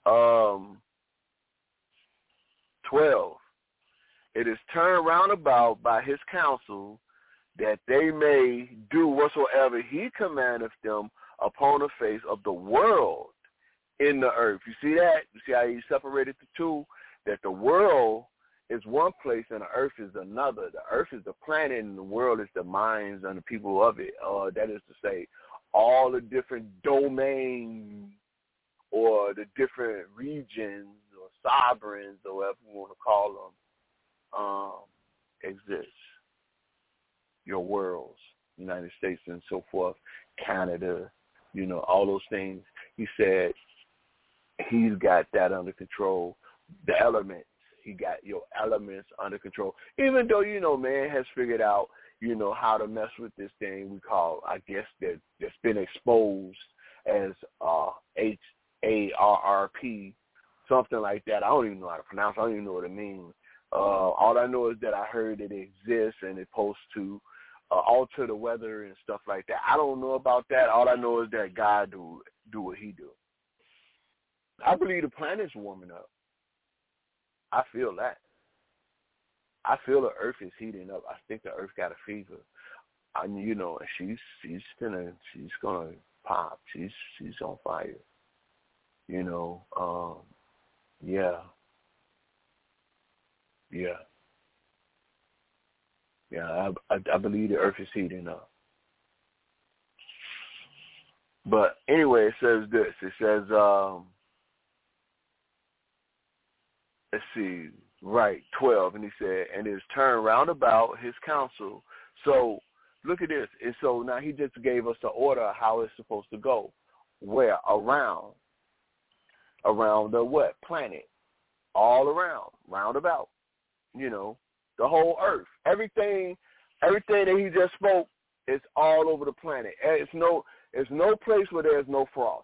[SPEAKER 3] 12, it is turned round about by his counsel that they may do whatsoever he commandeth them upon the face of the world in the earth. You see that? You see how he separated the two? That the world is one place and the earth is another. The earth is the planet and the world is the minds and the people of it. That is to say, all the different domains or the different regions or sovereigns or whatever you want to call them exist. Your worlds, United States and so forth, Canada, you know, all those things. He said he's got that under control. The elements, he got your elements under control. Even though, you know, man has figured out, you know, how to mess with this thing we call, I guess, that's been exposed as HARRP, something like that. I don't even know how to pronounce it. I don't even know what it means. All I know is that I heard it exists and it's supposed to alter the weather and stuff like that. I don't know about that. All I know is that God do what he do. I believe the planet's warming up. I feel that. I feel the earth is heating up. I think the earth got a fever. You know, she's gonna pop. She's on fire. You know, yeah. I believe the earth is heating up. But anyway, it says this. It says, let's see, right, 12. And he said, and it is turned round about his counsel. So look at this. And so now he just gave us the order of how it's supposed to go. Where? Around the what? Planet. All around, roundabout. You know, the whole earth. Everything that he just spoke is all over the planet. It's no place where there's no frost.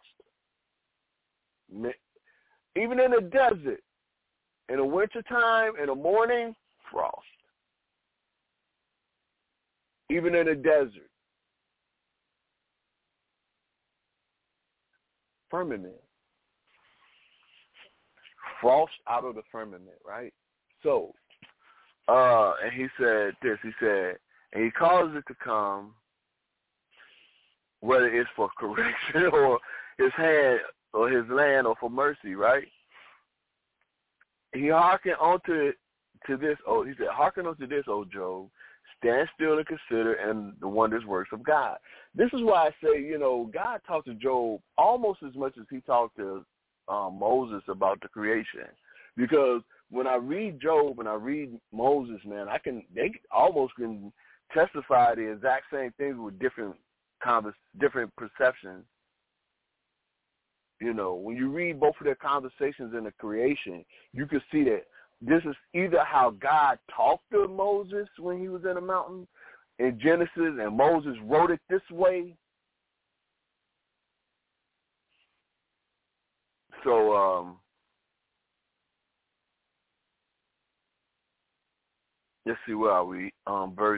[SPEAKER 3] Even in the desert, in the wintertime, in the morning, frost. Even in the desert. Firmament. Frost out of the firmament, right? So, and he said this, and he causes it to come, whether it's for correction or his hand or his land or for mercy, right? He hearkened unto this, he said, hearken unto this, O Job, stand still and consider and the wondrous works of God. This is why I say, you know, God talked to Job almost as much as he talked to Moses about the creation. Because when I read Job and I read Moses, man, they almost can testify the exact same things with different perceptions. You know, when you read both of their conversations in the creation, you can see that this is either how God talked to Moses when he was in the mountain in Genesis, and Moses wrote it this way. So, let's see, where are we? Verse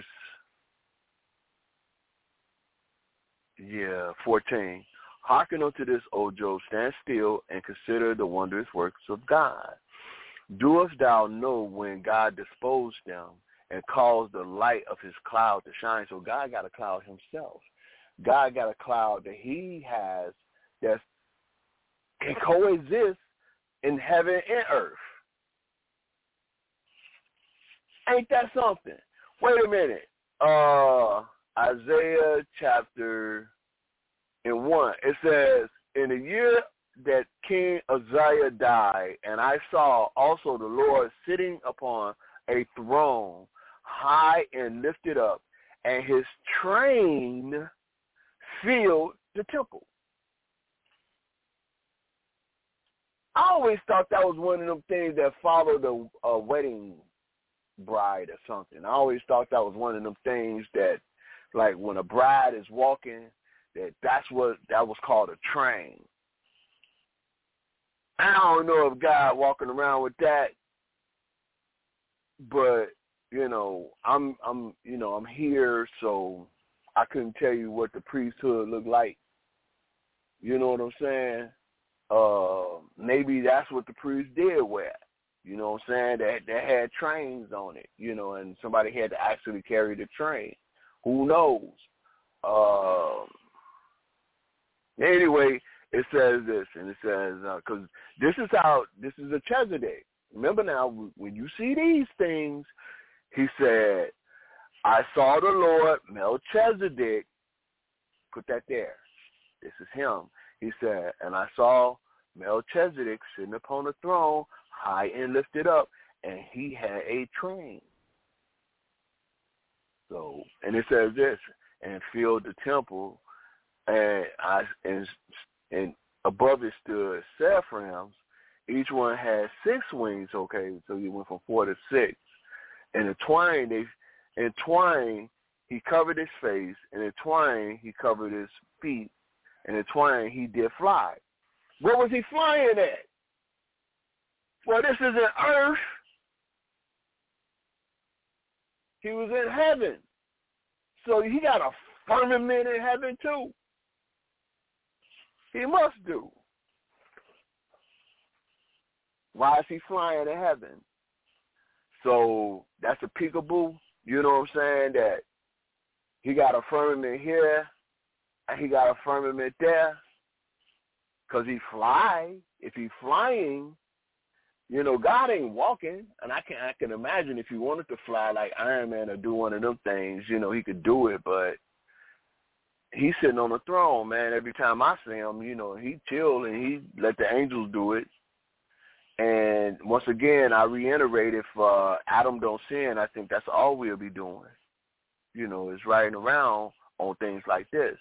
[SPEAKER 3] 14. Hearken unto this, O Job, stand still and consider the wondrous works of God. Doest thou know when God disposed them and caused the light of his cloud to shine? So God got a cloud himself. God got a cloud that he has that can coexist in heaven and earth. Ain't that something? Wait a minute. Isaiah chapter 1, it says, in the year that King Uzziah died, and I saw also the Lord sitting upon a throne, high and lifted up, and his train filled the temple. I always thought that was one of them things that followed a wedding bride or something. I always thought that was one of them things that, like, when a bride is walking, that was called a train. I don't know if God walking around with that, but I'm here, so I couldn't tell you what the priesthood looked like. You know what I'm saying? Maybe that's what the priest did wear. You know what I'm saying? That had trains on it, and somebody had to actually carry the train. Who knows? Anyway, it says this, and it says, because this is a Chezedek. Remember now, when you see these things, he said, I saw the Lord Melchizedek. Put that there. This is him. He said, and I saw Melchizedek sitting upon a throne, high and lifted up, and he had a train. So, and it says this, and filled the temple, and above it stood seraphims. Each one had 6 wings. Okay, so he went from 4 to 6. And in twine, he covered his face, and in twine he covered his feet, and in twine he did fly. Where was he flying at? Well, this isn't earth. He was in heaven. So he got a firmament in heaven too. He must do. Why is he flying in heaven? So that's a peekaboo. You know what I'm saying? That he got a firmament here and he got a firmament there because he fly. If he's flying, God ain't walking. And I can imagine if he wanted to fly like Iron Man or do one of them things, he could do it. But he's sitting on the throne, man. Every time I see him, he chill and he let the angels do it. And once again, I reiterate, if Adam don't sin, I think that's all we'll be doing. Is riding around on things like this,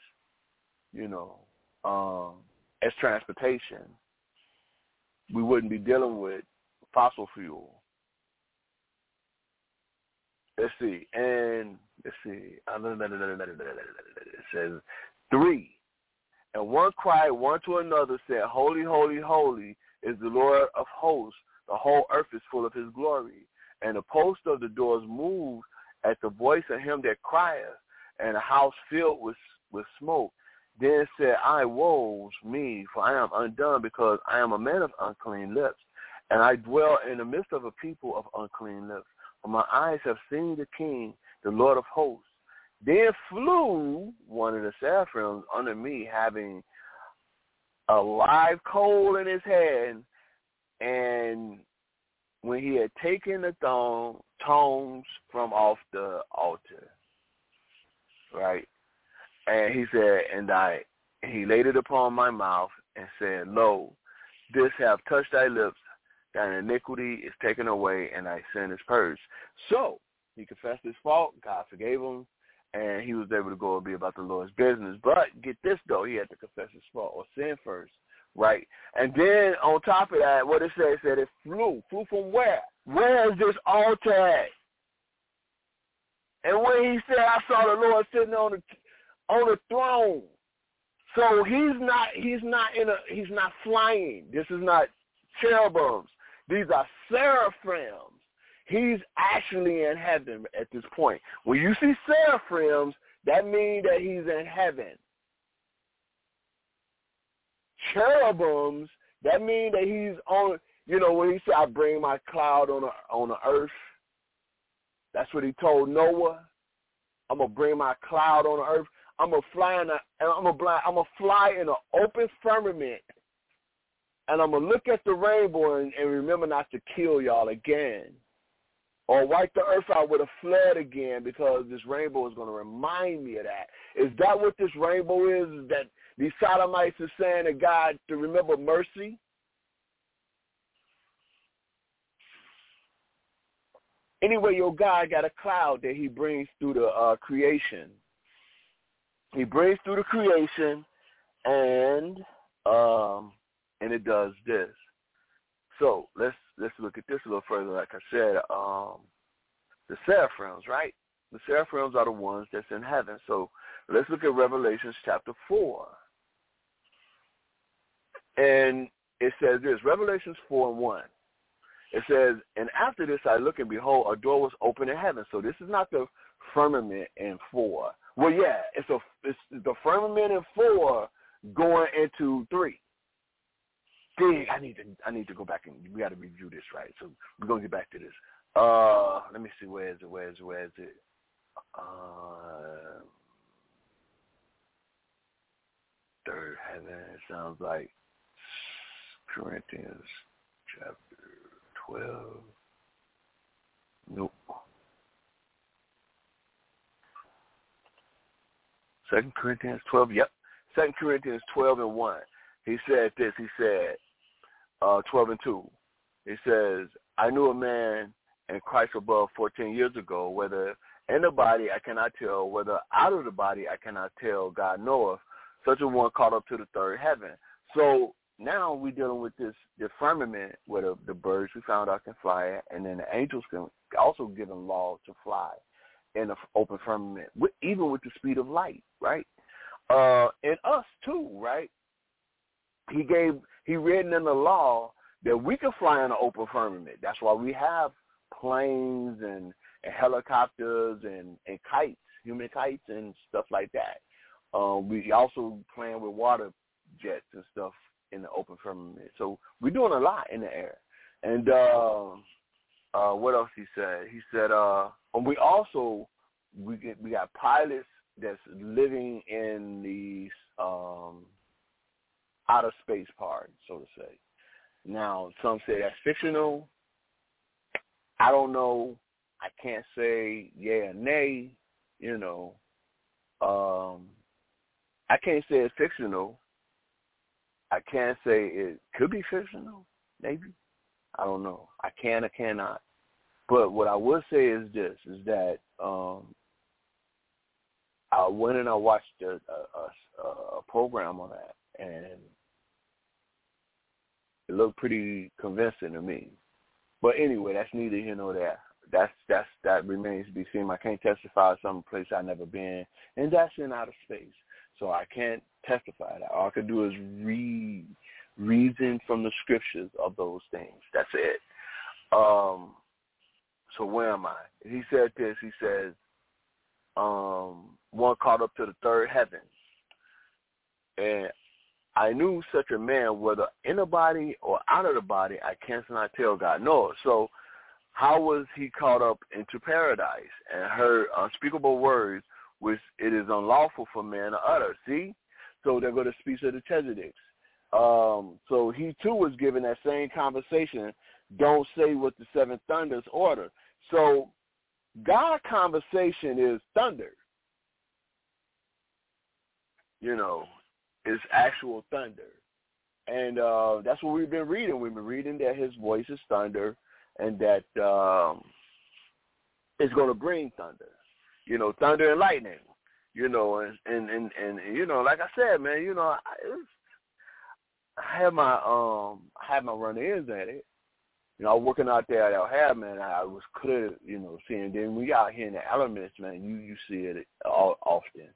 [SPEAKER 3] as transportation. We wouldn't be dealing with fossil fuel. Let's see. It says 3. And one cried one to another, said, Holy, holy, holy is the Lord of hosts. The whole earth is full of his glory. And the posts of the doors moved at the voice of him that crieth, and the house filled with smoke. Then said I, woe me, for I am undone, because I am a man of unclean lips, and I dwell in the midst of a people of unclean lips. For my eyes have seen the King, the Lord of hosts. Then flew one of the seraphims under me, having a live coal in his hand, and when he had taken the tongs from off the altar, right? And he said, and he laid it upon my mouth and said, Lo, this have touched thy lips, Thine iniquity is taken away, and thy sin is purged. So he confessed his fault. God forgave him, and he was able to go and be about the Lord's business. But get this, though. He had to confess his fault or sin first, right? And then on top of that, what it said it flew. Flew from where? Where is this altar at? And when he said, I saw the Lord sitting on the throne. So he's not flying. This is not cherubims. These are seraphims. He's actually in heaven at this point. When you see seraphims, that means that he's in heaven. Cherubims, that means that he's on, when he said, I bring my cloud on the earth. That's what he told Noah. I'm going to bring my cloud on the earth. I'm going to fly in an open firmament. And I'm going to look at the rainbow and remember not to kill y'all again. Or wipe the earth out with a flood again, because this rainbow is going to remind me of that. Is that what this rainbow is? Is that these sodomites are saying to God to remember mercy? Anyway, your God got a cloud that he brings through the creation. He brings through the creation, and it does this. So let's look at this a little further. Like I said, the seraphims, right? The seraphims are the ones that's in heaven. So let's look at Revelation chapter 4. And it says this, Revelations 4:1. It says, and after this I look, and behold, a door was open in heaven. So this is not the firmament in 4. Well, yeah, it's the firmament in 4 going into 3. Big. I need to go back and we got to review this, right? So we're gonna get back to this. Let me see. Where is it? Third heaven. It sounds like Corinthians chapter 12. Nope. 2 Corinthians 12. Yep. 2 Corinthians 12:1. He said this. He said, 12:2. It says, I knew a man in Christ above 14 years ago, whether in the body I cannot tell, whether out of the body I cannot tell, God knoweth, such a one caught up to the third heaven. So now we're dealing with the firmament where the birds we found out can fly, and then the angels can also give them law to fly in the open firmament, even with the speed of light, right? And us too, right? He written in the law that we can fly in an open firmament. That's why we have planes and helicopters and kites, human kites and stuff like that. We also playing with water jets and stuff in the open firmament. So we're doing a lot in the air. And what else he said? He said, and we got pilots that's living in these outer space part, so to say. Now, some say that's fictional. I don't know. I can't say yay or nay, I can't say it's fictional. I can't say it could be fictional, maybe. I don't know. I can or cannot. But what I will say is this, is that I went and I watched a program on that, and it looked pretty convincing to me. But anyway, that's neither here nor there. That remains to be seen. I can't testify to some place I've never been, and that's in outer space. So I can't testify that. All I can do is reason from the scriptures of those things. That's it. So where am I? He said this. He says, one caught up to the third heaven. And I knew such a man, whether in the body or out of the body, I cannot tell, God knows. So how was he caught up into paradise and heard unspeakable words which it is unlawful for man to utter? See? So they're going to speak of the Chezedics. So he too was given that same conversation. Don't say what the seven thunders order. So God's conversation is thunder. It's actual thunder. And that's what we've been reading. We've been reading that his voice is thunder, and that it's going to bring thunder. Thunder and lightning. And like I said, man, I had my run-ins at it. I was working out there at El Hab, man. I was clear, seeing. Then we out here in the elements, man. You see it all often,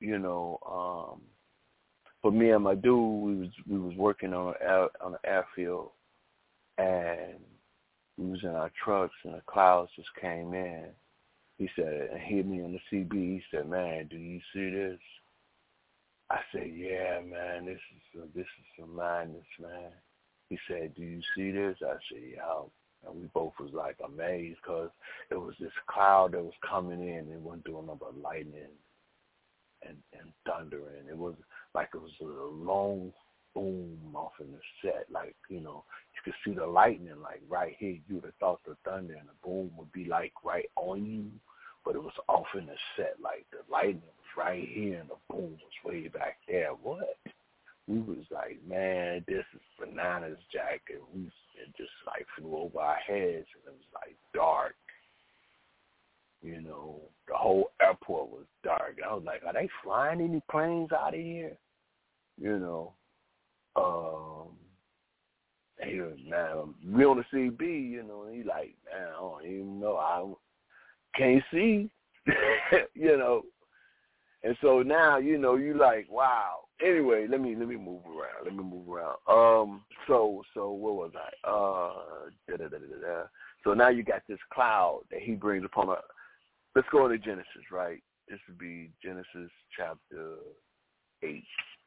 [SPEAKER 3] But me and my dude, we was working on the airfield, and we was in our trucks, and the clouds just came in. He said, and hit me on the CB. He said, "Man, do you see this?" I said, "Yeah, man. This is some madness, man." He said, "Do you see this?" I said, "Yeah." And we both was like amazed because it was this cloud that was coming in and it wasn't doing nothing but lightning and thundering. It was like it was a long boom off in the set. Like, you could see the lightning like right here. You would have thought the thunder and the boom would be like right on you, but it was off in the set. Like the lightning was right here and the boom was way back there. What? We was like, man, this is bananas, Jack. And it just like flew over our heads, and it was like dark. The whole airport was dark. I was like, are they flying any planes out of here? And he was, man, we on the CB, and he like, man, I don't even know. I can't see, And so now, you like, wow. Anyway, let me move around. So where was I? So now you got this cloud that he brings upon us. Let's go into Genesis, right? This would be Genesis chapter 8.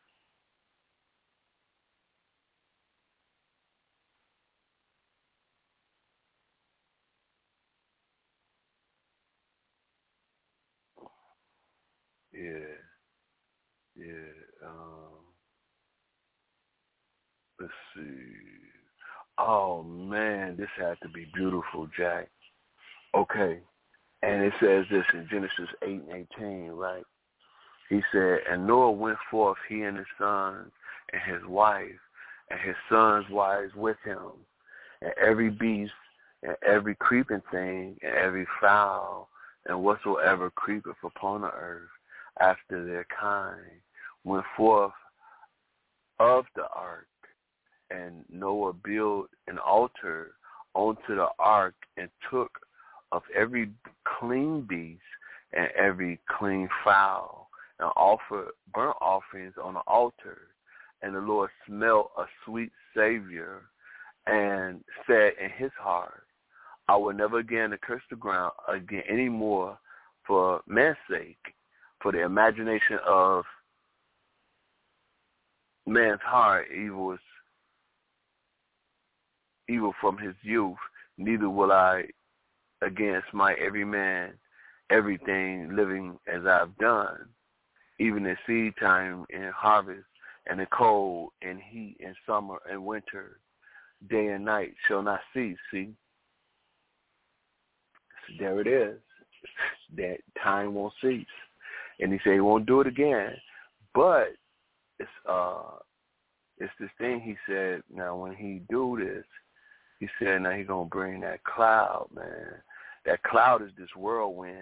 [SPEAKER 3] Let's see. Oh, man, this had to be beautiful, Jack. Okay. And it says this in Genesis 8:18, right? He said, and Noah went forth, he and his sons, and his wife, and his sons' wives with him, and every beast, and every creeping thing, and every fowl, and whatsoever creepeth upon the earth, after their kind, went forth of the ark. And Noah built an altar onto the ark, and took of every clean beast and every clean fowl, and offered burnt offerings on the altar. And the Lord smelled a sweet savior, and said in his heart, I will never again curse the ground again anymore for man's sake, for the imagination of man's heart evil from his youth, neither will I again smite every man, everything living as I've done, even in seed time and harvest, and in cold and heat and summer and winter, day and night shall not cease. See, there it is. That time won't cease. And he said he won't do it again. But it's this thing he said, now when he do this, he said now he gonna bring that cloud, man. That cloud is this whirlwind,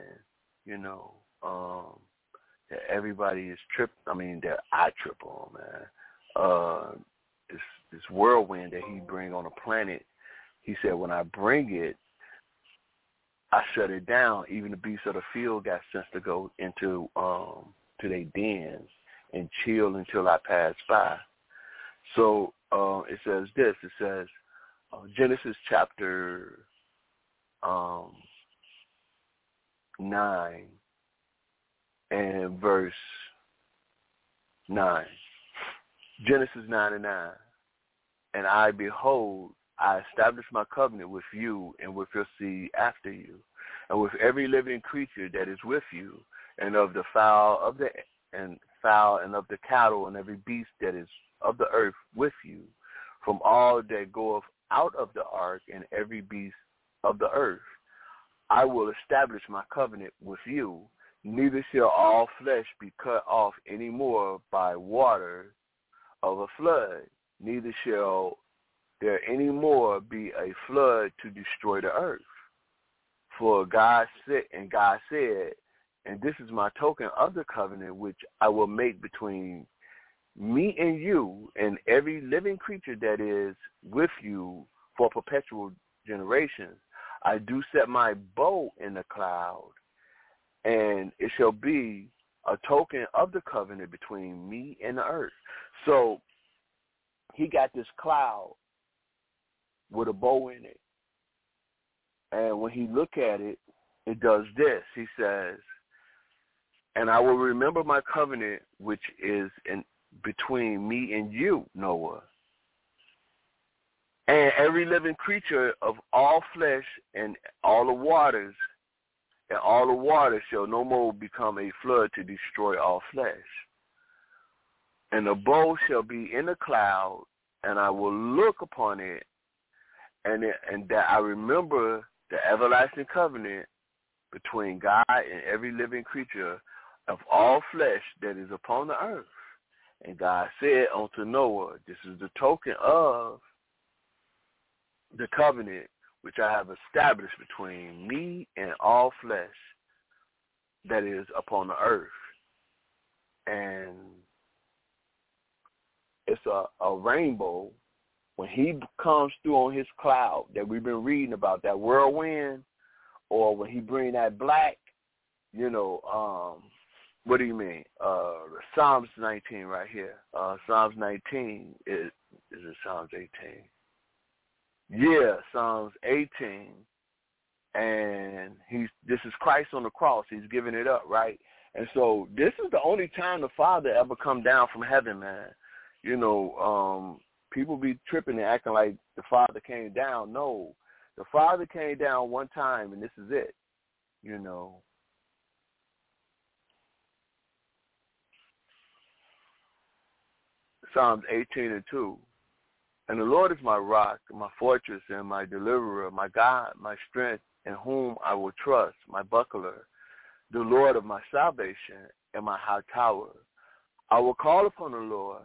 [SPEAKER 3] that everybody is that I trip on, man. This whirlwind that he bring on the planet, he said when I bring it, I shut it down. Even the beasts of the field got sense to go into to their dens and chill until I pass by. So it says this. It says Genesis chapter 9 and verse 9. Genesis 9:9. And I, behold, I establish my covenant with you and with your seed after you, and with every living creature that is with you, and of the fowl of the and of the cattle, and every beast that is of the earth with you, from all that goeth out of the ark, and every beast of the earth. I will establish my covenant with you, neither shall all flesh be cut off any more by water of a flood. neither shall there any more be a flood to destroy the earth. For God said, and this is my token of the covenant which I will make between me and you and every living creature that is with you for perpetual generations. I do set my bow in the cloud, and it shall be a token of the covenant between me and the earth. So he got this cloud with a bow in it. And when he look at it, it does this. He says, and I will remember my covenant which is in between me and you, Noah, and every living creature of all flesh and all the waters, and all the waters shall no more become a flood to destroy all flesh. And the bow shall be in the cloud, and I will look upon it, and that I remember the everlasting covenant between God and every living creature of all flesh that is upon the earth. And God said unto Noah, this is the token of the covenant which I have established between me and all flesh that is upon the earth. And it's a rainbow. When he comes through on his cloud that we've been reading about, that whirlwind, or when he bring that black, what do you mean? Psalms 19 right here. Psalms 19 is it Psalms 18? Yeah, Psalms 18. And this is Christ on the cross. He's giving it up, right? And so this is the only time the Father ever come down from heaven, man. People be tripping and acting like the Father came down. No, the Father came down one time, and this is it, Psalms 18:2. And the Lord is my rock, my fortress, and my deliverer, my God, my strength, in whom I will trust, my buckler, the Lord of my salvation, and my high tower. I will call upon the Lord,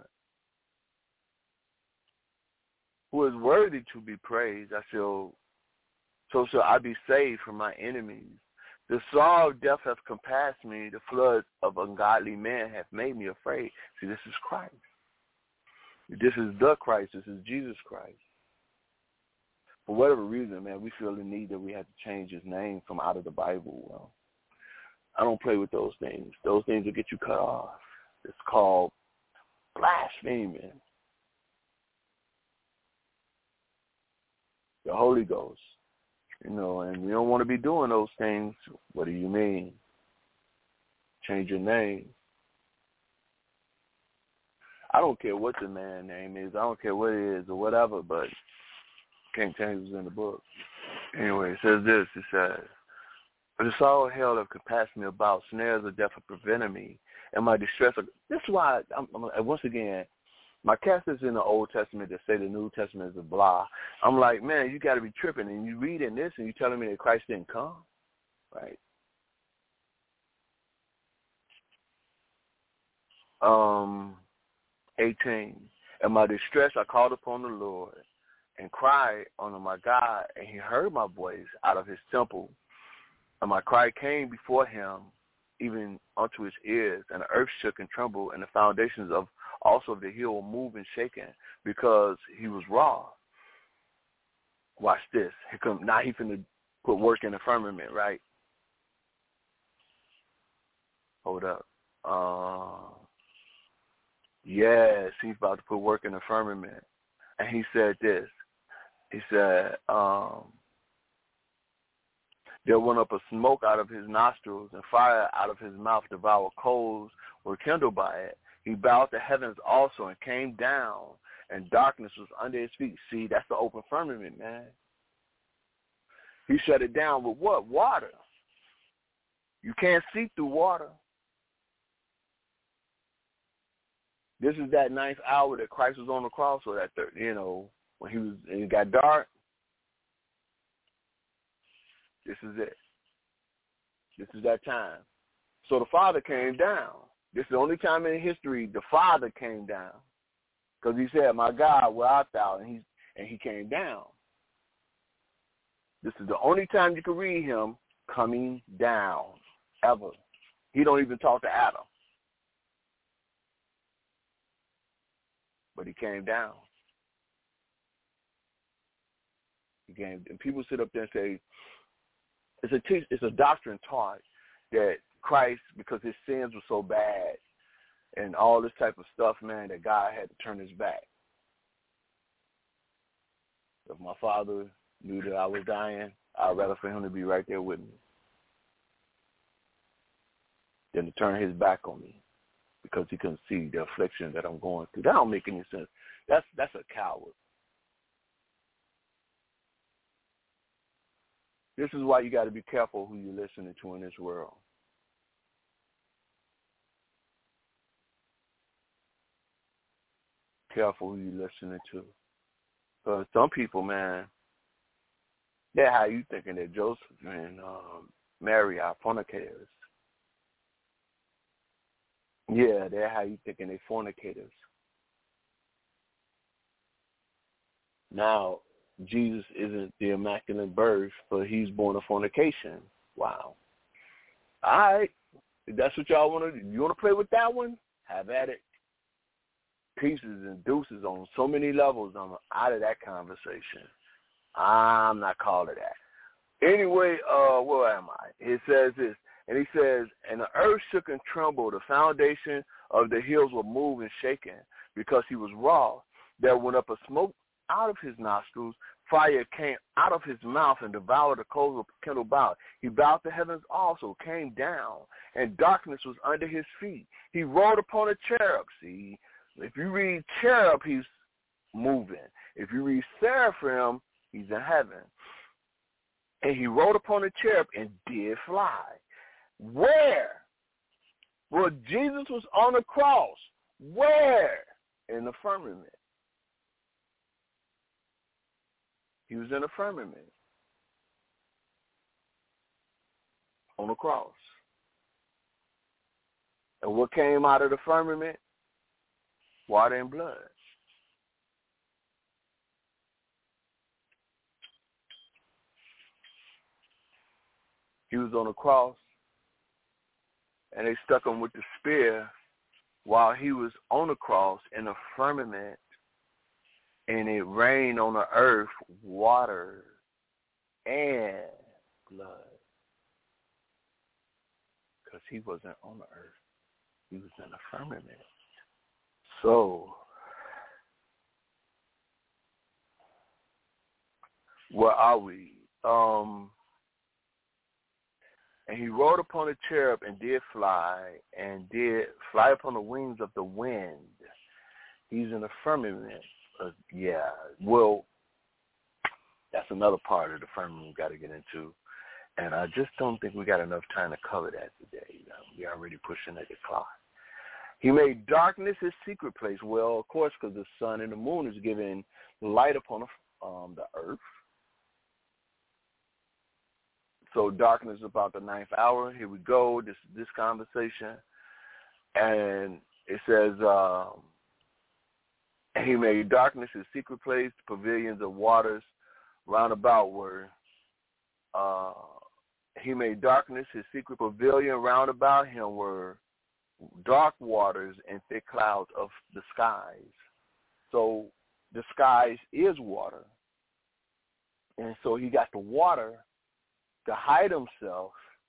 [SPEAKER 3] who is worthy to be praised. So shall I be saved from my enemies. The sorrow of death hath compassed me. The flood of ungodly men hath made me afraid. See, this is Christ. This is the Christ. This is Jesus Christ. For whatever reason, man, we feel the need that we have to change his name from out of the Bible. Well, I don't play with those things. Those things will get you cut off. It's called blaspheming the Holy Ghost. And we don't want to be doing those things. What do you mean? Change your name. I don't care what the man's name is. I don't care what it is or whatever, but can't change what's in the book. Anyway, it says this. It says, but the sorrow of hell have compassed me about. Snares of death have prevented me. And my distress. This is why, once again, my cast is in the Old Testament that say the New Testament is a blah. I'm like, man, you got to be tripping. And you reading this and you telling me that Christ didn't come, right? 18. In my distress, I called upon the Lord and cried unto my God, and he heard my voice out of his temple. And my cry came before him, even unto his ears, and the earth shook and trembled, and the foundations of the hill were moved and shaken, because he was raw. Watch this. Now he finna put work in the firmament, right? Hold up. Yes, he's about to put work in the firmament. And he said this. He said, there went up a smoke out of his nostrils, and fire out of his mouth devoured. Coals were kindled by it. He bowed the heavens also and came down, and darkness was under his feet. See, that's the open firmament, man. He shut it down with what? Water. You can't see through water. This is that ninth hour that Christ was on the cross, or that third, when it got dark. This is it. This is that time. So the Father came down. This is the only time in history the Father came down. Because he said, my God, where art thou? And he came down. This is the only time you can read him coming down, ever. He don't even talk to Adam. But he came down. And people sit up there and say, it's a doctrine taught that Christ, because his sins were so bad and all this type of stuff, man, that God had to turn his back. If my father knew that I was dying, I'd rather for him to be right there with me than to turn his back on me because he couldn't see the affliction that I'm going through. That don't make any sense. That's a coward. This is why you got to be careful who you're listening to in this world. Careful who you're listening to. Because some people, man, they're how you thinking that Joseph and Mary are fornicators. Yeah, they're how you thinking they fornicators. Now, Jesus isn't the immaculate birth, but he's born of fornication. Wow. All right. If that's what y'all want to do, you want to play with that one? Have at it. Pieces and deuces on so many levels. I'm out of that conversation. I'm not calling that. Anyway, where am I? It says this, and he says, and the earth shook and trembled. The foundation of the hills were moved and shaken because he was raw. There went up a smoke out of his nostrils. Fire came out of his mouth and devoured the coals of kindled about. He bowed the heavens also, came down, and darkness was under his feet. He rode upon a cherub. See, if you read cherub, he's moving. If you read seraphim, he's in heaven. And he rode upon a cherub and did fly. Where? Well, Jesus was on the cross. Where? In the firmament. He was in the firmament. On the cross. And what came out of the firmament? Water and blood. He was on the cross, and they stuck him with the spear while he was on the cross in the firmament, and it rained on the earth water and blood. Because he wasn't on the earth. He was in the firmament. So, where are we? And he rode upon a cherub and did fly upon the wings of the wind. He's in the firmament. Well, that's another part of the firmament we've got to get into. And I just don't think we got enough time to cover that today. We're already pushing at the clock. He made darkness his secret place. Well, of course, because the sun and the moon is giving light upon the earth. So darkness is about the 9th hour. Here we go, this conversation. And it says, he made darkness his secret place, pavilions of waters round about were, he made darkness his secret pavilion, round about him were dark waters and thick clouds of the skies. So the skies is water. And so he got the water to hide himself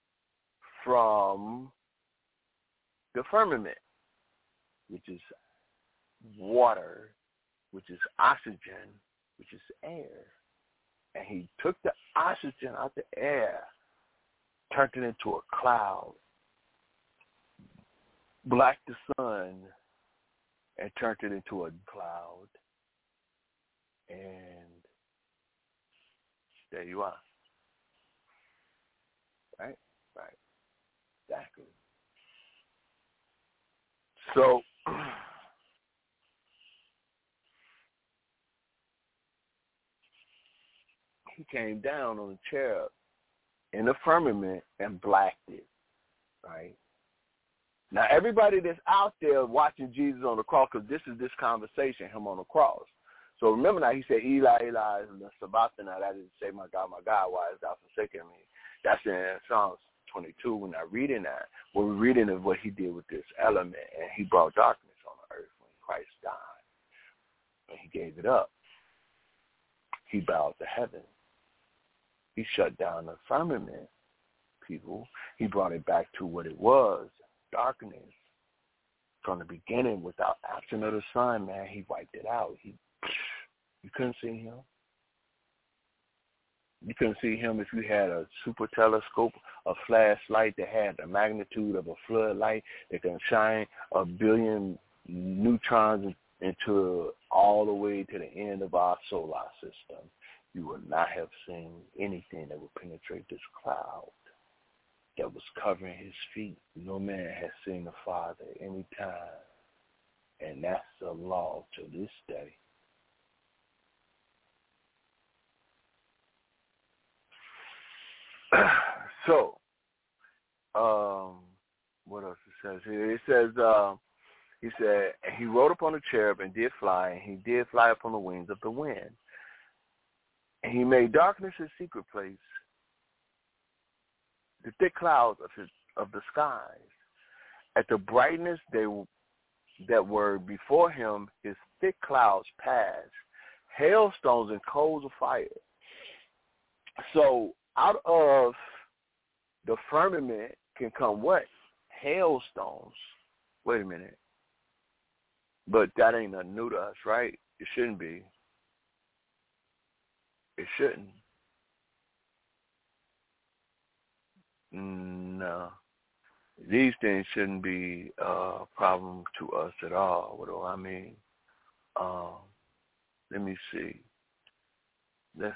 [SPEAKER 3] from the firmament, which is water, which is oxygen, which is air. And he took the oxygen out the air, turned it into a cloud, blacked the sun, and turned it into a cloud. And there you are. Right? Exactly. So, he came down on a cherub in the firmament and blacked it, right? Now, everybody that's out there watching Jesus on the cross, because this is this conversation, him on the cross. So remember now, he said, Eli, Eli, sabachthani. That is to say, my God, why hast thou forsaken me? That's in Psalms 22. We're not reading that. What we're reading is what he did with this element, and he brought darkness on the earth when Christ died. When he gave it up, he bowed to heaven. He shut down the firmament, people. He brought it back to what it was, darkness. From the beginning, without action of the sun, man, he wiped it out. You couldn't see him. You couldn't see him if you had a super telescope, a flashlight that had the magnitude of a floodlight that can shine a billion neutrons into all the way to the end of our solar system. You would not have seen anything that would penetrate this cloud that was covering his feet. No man has seen the Father any time. And that's the law to this day. So, what else it says here? It says, he said, he rode upon a cherub and did fly, and he did fly upon the wings of the wind. And he made darkness his secret place, the thick clouds of the skies. At the brightness that were before him, his thick clouds passed, hailstones and coals of fire. So out of the firmament can come what? Hailstones. Wait a minute. But that ain't nothing new to us, right? It shouldn't be. It shouldn't. No. These things shouldn't be a problem to us at all. What do I mean? Let me see. Let's,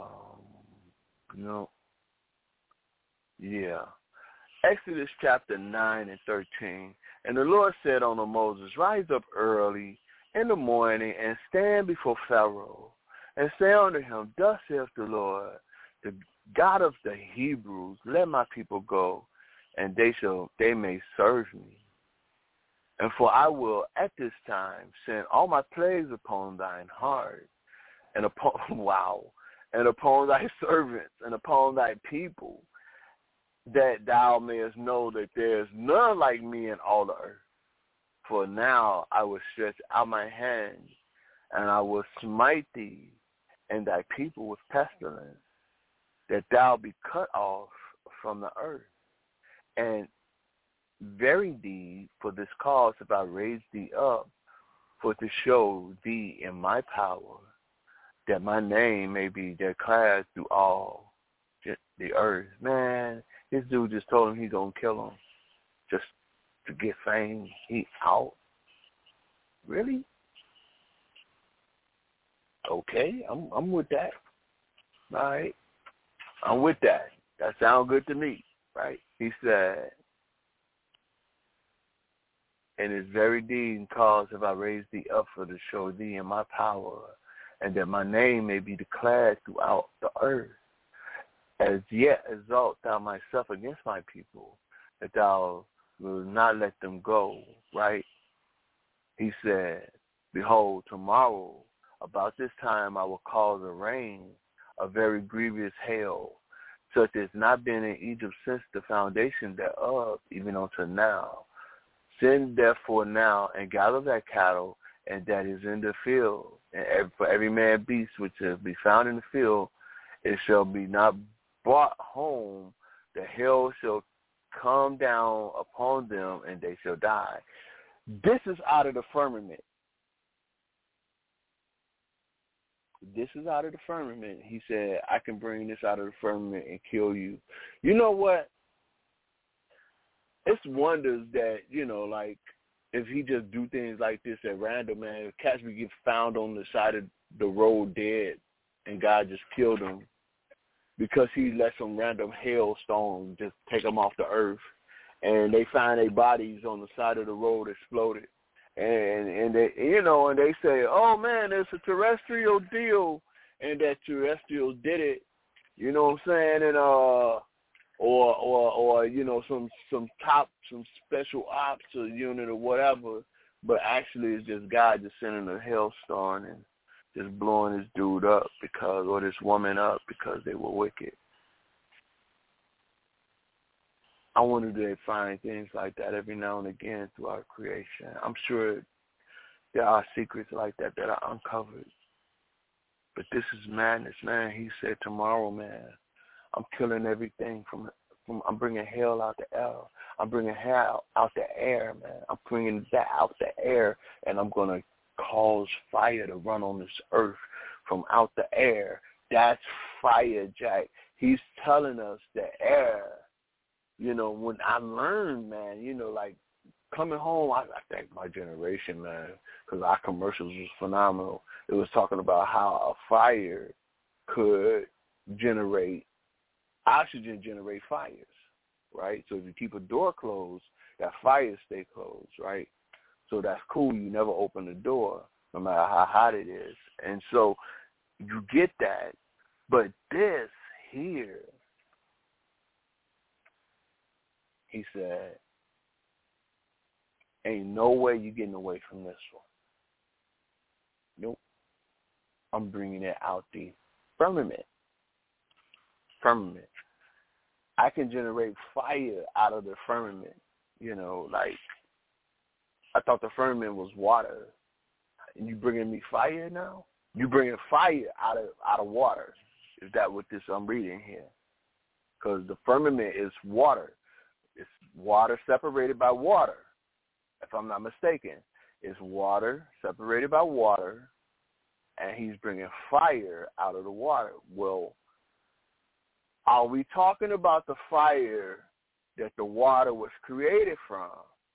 [SPEAKER 3] yeah. Exodus chapter 9 and 13. And the Lord said unto Moses, rise up early in the morning and stand before Pharaoh and say unto him, thus saith the Lord, the God of the Hebrews, let my people go, and they may serve me. And for I will at this time send all my plagues upon thine heart, and upon and upon thy servants, and upon thy people, that thou mayest know that there is none like me in all the earth. For now I will stretch out my hand, and I will smite thee and thy people with pestilence, that thou be cut off from the earth. And very thee for this cause have I raised thee up, for to show thee in my power, that my name may be declared through all the earth. Man, this dude just told him he's going to kill him just to get fame. He out. Really? Okay, I'm with that. All right. I'm with that. That sounds good to me, right? He said, and his very deed and cause have I raised thee up for to show thee in my power, and that my name may be declared throughout the earth. As yet exalt thou myself against my people, that thou will not let them go, right? He said, behold, tomorrow, about this time I will cause a rain, a very grievous hail, such as not been in Egypt since the foundation thereof, even unto now. Send therefore now and gather that cattle, and that is in the field, and for every man beast which shall be found in the field, it shall be not brought home. The hail shall come down upon them, and they shall die. This is out of the firmament. This is out of the firmament. He said, I can bring this out of the firmament and kill you. You know what? It's wonders that, like, if he just do things like this at random, man, if cats would get found on the side of the road dead and God just killed them because he let some random hailstone just take them off the earth, and they find their bodies on the side of the road exploded. And they, and they say, oh, man, it's a terrestrial deal, and that terrestrial did it, you know what I'm saying? or some special ops or unit or whatever, but actually it's just God just sending a hailstorm and just blowing this dude up or this woman up because they were wicked. I wonder do they find things like that every now and again through our creation. I'm sure there are secrets like that are uncovered. But this is madness, man. He said tomorrow, man, I'm killing everything I'm bringing hell out the air. I'm bringing hell out the air, man. I'm bringing that out the air, and I'm going to cause fire to run on this earth from out the air. That's fire, Jack. He's telling us the air. When I learned, man, like coming home, I thank my generation, man, because our commercials was phenomenal. It was talking about how a fire could generate oxygen, generate fires, right? So if you keep a door closed, that fire stay closed, right? So that's cool. You never open the door, no matter how hot it is. And so you get that. But this here, he said, ain't no way you getting away from this one. Nope. I'm bringing it out the firmament. I can generate fire out of the firmament. Like I thought the firmament was water. And you bringing me fire now? You bringing fire out of water. Is that what I'm reading here? Because the firmament is water. It's water separated by water, if I'm not mistaken. It's water separated by water, and he's bringing fire out of the water. Well, are we talking about the fire that the water was created from?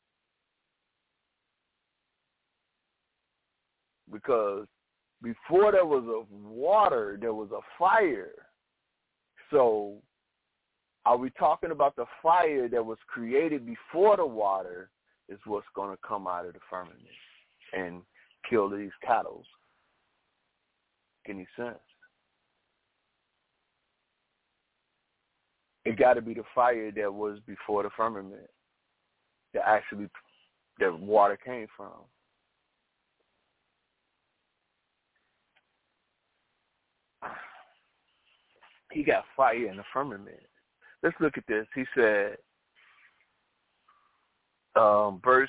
[SPEAKER 3] Because before there was a water, there was a fire. So are we talking about the fire that was created before the water is what's going to come out of the firmament and kill these cattle? Any sense? It got to be the fire that was before the firmament that water came from. He got fire in the firmament. Let's look at this. He said, verse,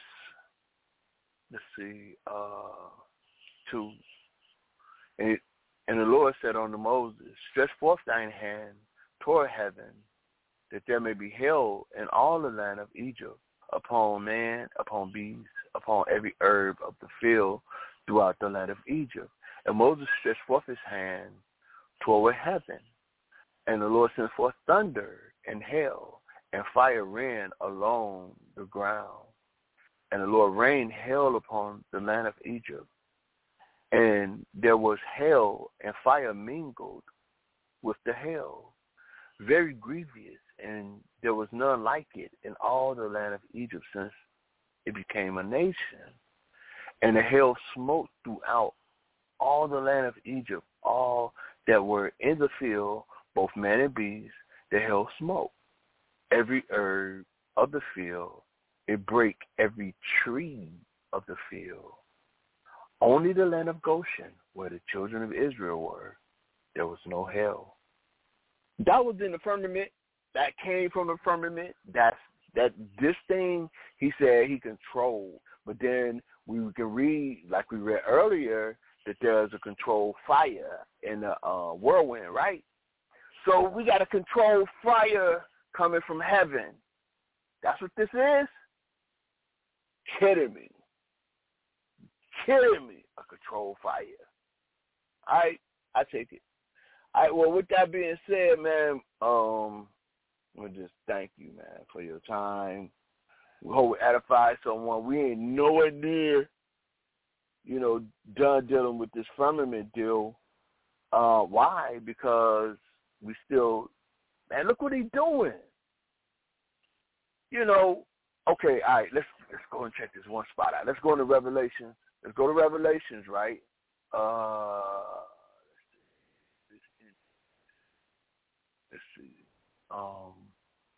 [SPEAKER 3] 2. And the Lord said unto Moses, stretch forth thine hand toward heaven, that there may be hail in all the land of Egypt, upon man, upon beast, upon every herb of the field throughout the land of Egypt. And Moses stretched forth his hand toward heaven, and the Lord sent forth thunder and hail, and fire ran along the ground. And the Lord rained hail upon the land of Egypt. And there was hail and fire mingled with the hail, very grievous, and there was none like it in all the land of Egypt since it became a nation. And the hail smote throughout all the land of Egypt, all that were in the field, both man and beast. The hail smote every herb of the field. It brake every tree of the field. Only the land of Goshen, where the children of Israel were, there was no hail. That was in the firmament. That came from the firmament. This thing, he said, he controlled. But then we can read, like we read earlier, that there's a controlled fire in the whirlwind, right? So we got a controlled fire coming from heaven. That's what this is? Kidding me. A controlled fire. All right, I take it. All right, well, with that being said, man, we just thank you, man, for your time. We hope we edify someone. We ain't nowhere near, done dealing with this firmament deal. Why? Because we still, man, look what he's doing. Okay, all right, let's go and check this one spot out. Let's go into Revelation. Let's go to Revelations, right? Let's see.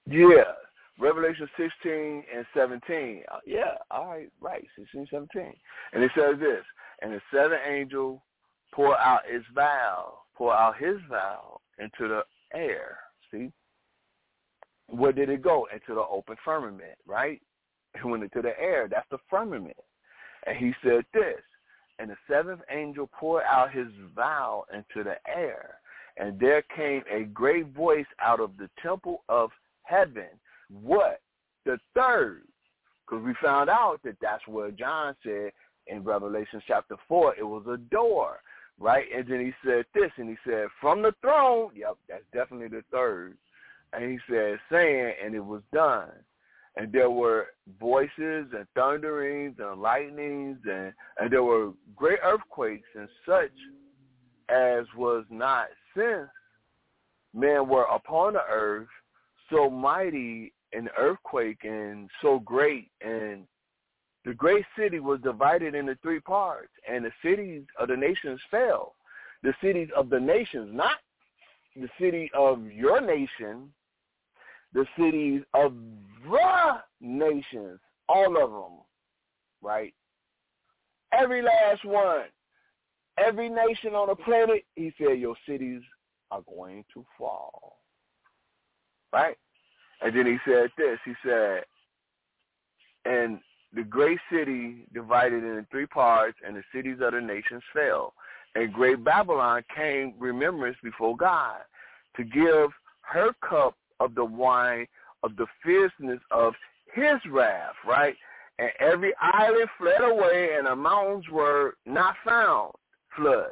[SPEAKER 3] Yeah, Revelation 16 and 17. Yeah, all right, right, 16, 17. And it says this, and the seventh angel pour out his vial into the air. See? Where did it go? Into the open firmament, right? It went into the air. That's the firmament. And he said this, and the seventh angel poured out his vial into the air, and there came a great voice out of the temple of heaven. What? The third. Because we found out that that's what John said in Revelation chapter 4. It was a door, right? And then he said this, and he said, from the throne, yep, that's definitely the third. And he said, saying, and it was done. And there were voices and thunderings and lightnings, and there were great earthquakes and such as was not since men were upon the earth, so mighty an earthquake and so great. And the great city was divided into three parts, and the cities of the nations fell. The cities of the nations, not the city of your nation, the cities of the nations, all of them, right? Every last one, every nation on the planet, he said, your cities are going to fall, right? And then he said this, he said, and the great city divided into three parts, and the cities of the nations fell. And great Babylon came remembrance before God to give her cup of the wine of the fierceness of his wrath, right? And every island fled away, and the mountains were not found, floods.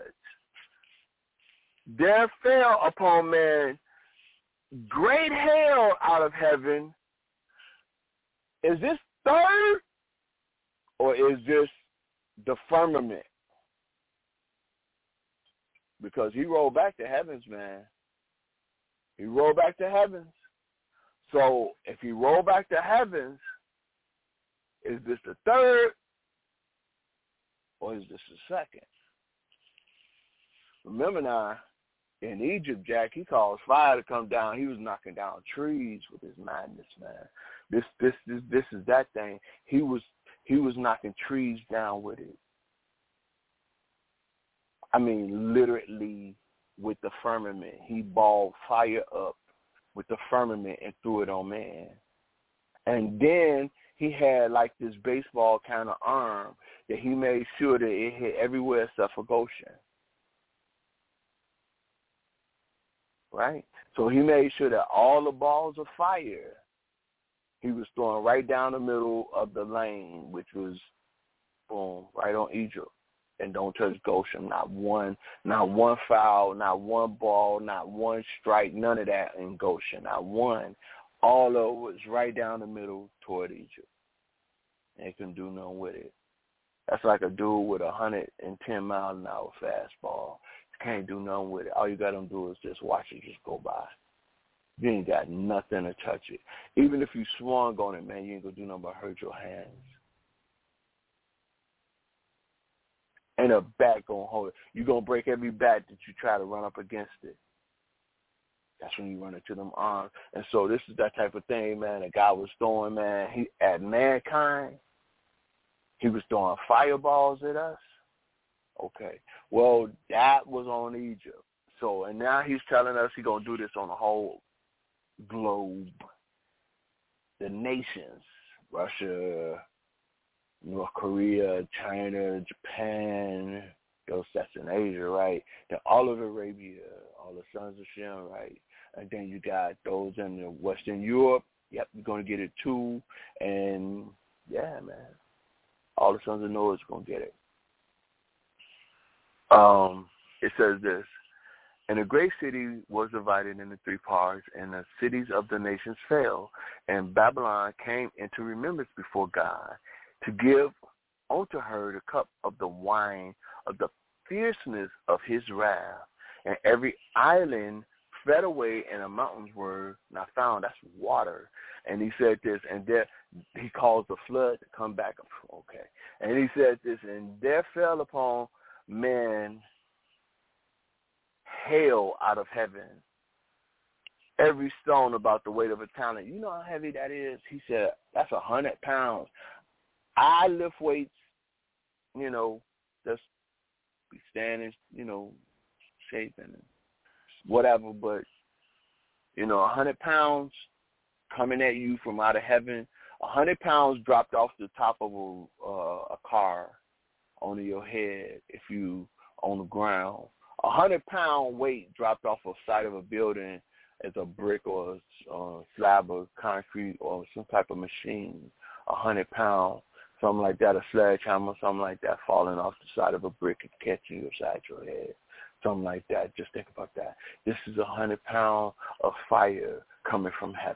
[SPEAKER 3] There fell upon man great hail out of heaven. Is this third, or is this the firmament? Because he rolled back to heavens, man. He rolled back to heavens. So if he rolled back to heavens, is this the third, or is this the second? Remember now, in Egypt, Jack, he caused fire to come down. He was knocking down trees with his madness, man. This is that thing. He was knocking trees down with it. I mean, literally with the firmament. He balled fire up with the firmament and threw it on man. And then he had like this baseball kind of arm that he made sure that it hit everywhere except for Goshen. Right? So he made sure that all the balls of fire he was throwing right down the middle of the lane, which was, boom, right on Egypt. And don't touch Goshen. Not one foul, not one ball, not one strike, none of that in Goshen. Not one. All of it was right down the middle toward Egypt. And they couldn't do nothing with it. That's like a dude with 110 mile an hour fastball. You can't do nothing with it. All you got to do is just watch it just go by. You ain't got nothing to touch it. Even if you swung on it, man, you ain't going to do nothing but hurt your hands. And a bat going to hold it. You're going to break every bat that you try to run up against it. That's when you run into them arms. And so this is that type of thing, man, that God was throwing, man. He at mankind. He was throwing fireballs at us. Okay. Well, that was on Egypt. So, and now he's telling us he's going to do this on the whole globe. The nations, Russia, North Korea, China, Japan, those that's in Asia, right? Then all of Arabia, all the sons of Shem, right? And then you got those in the Western Europe. Yep, you're going to get it too. And, yeah, man, all the sons of Noah is going to get it. It says this, and the great city was divided into three parts, and the cities of the nations fell, and Babylon came into remembrance before God, to give unto her the cup of the wine of the fierceness of his wrath. And every island fled away, and the mountains were not found. That's water. And he said this, and there he caused the flood to come back. Okay. And he said this, and there fell upon men hail out of heaven, every stone about the weight of a talent. You know how heavy that is? He said, that's 100 pounds. I lift weights, just be standing, shaping and whatever, but, 100 pounds coming at you from out of heaven, 100 pounds dropped off the top of a car onto your head if you on the ground. 100-pound weight dropped off the side of a building as a brick or a slab of concrete or some type of machine. 100 pounds, something like that, a sledgehammer, something like that, falling off the side of a brick and catching you upside your head. Something like that. Just think about that. This is 100 pounds of fire coming from heaven.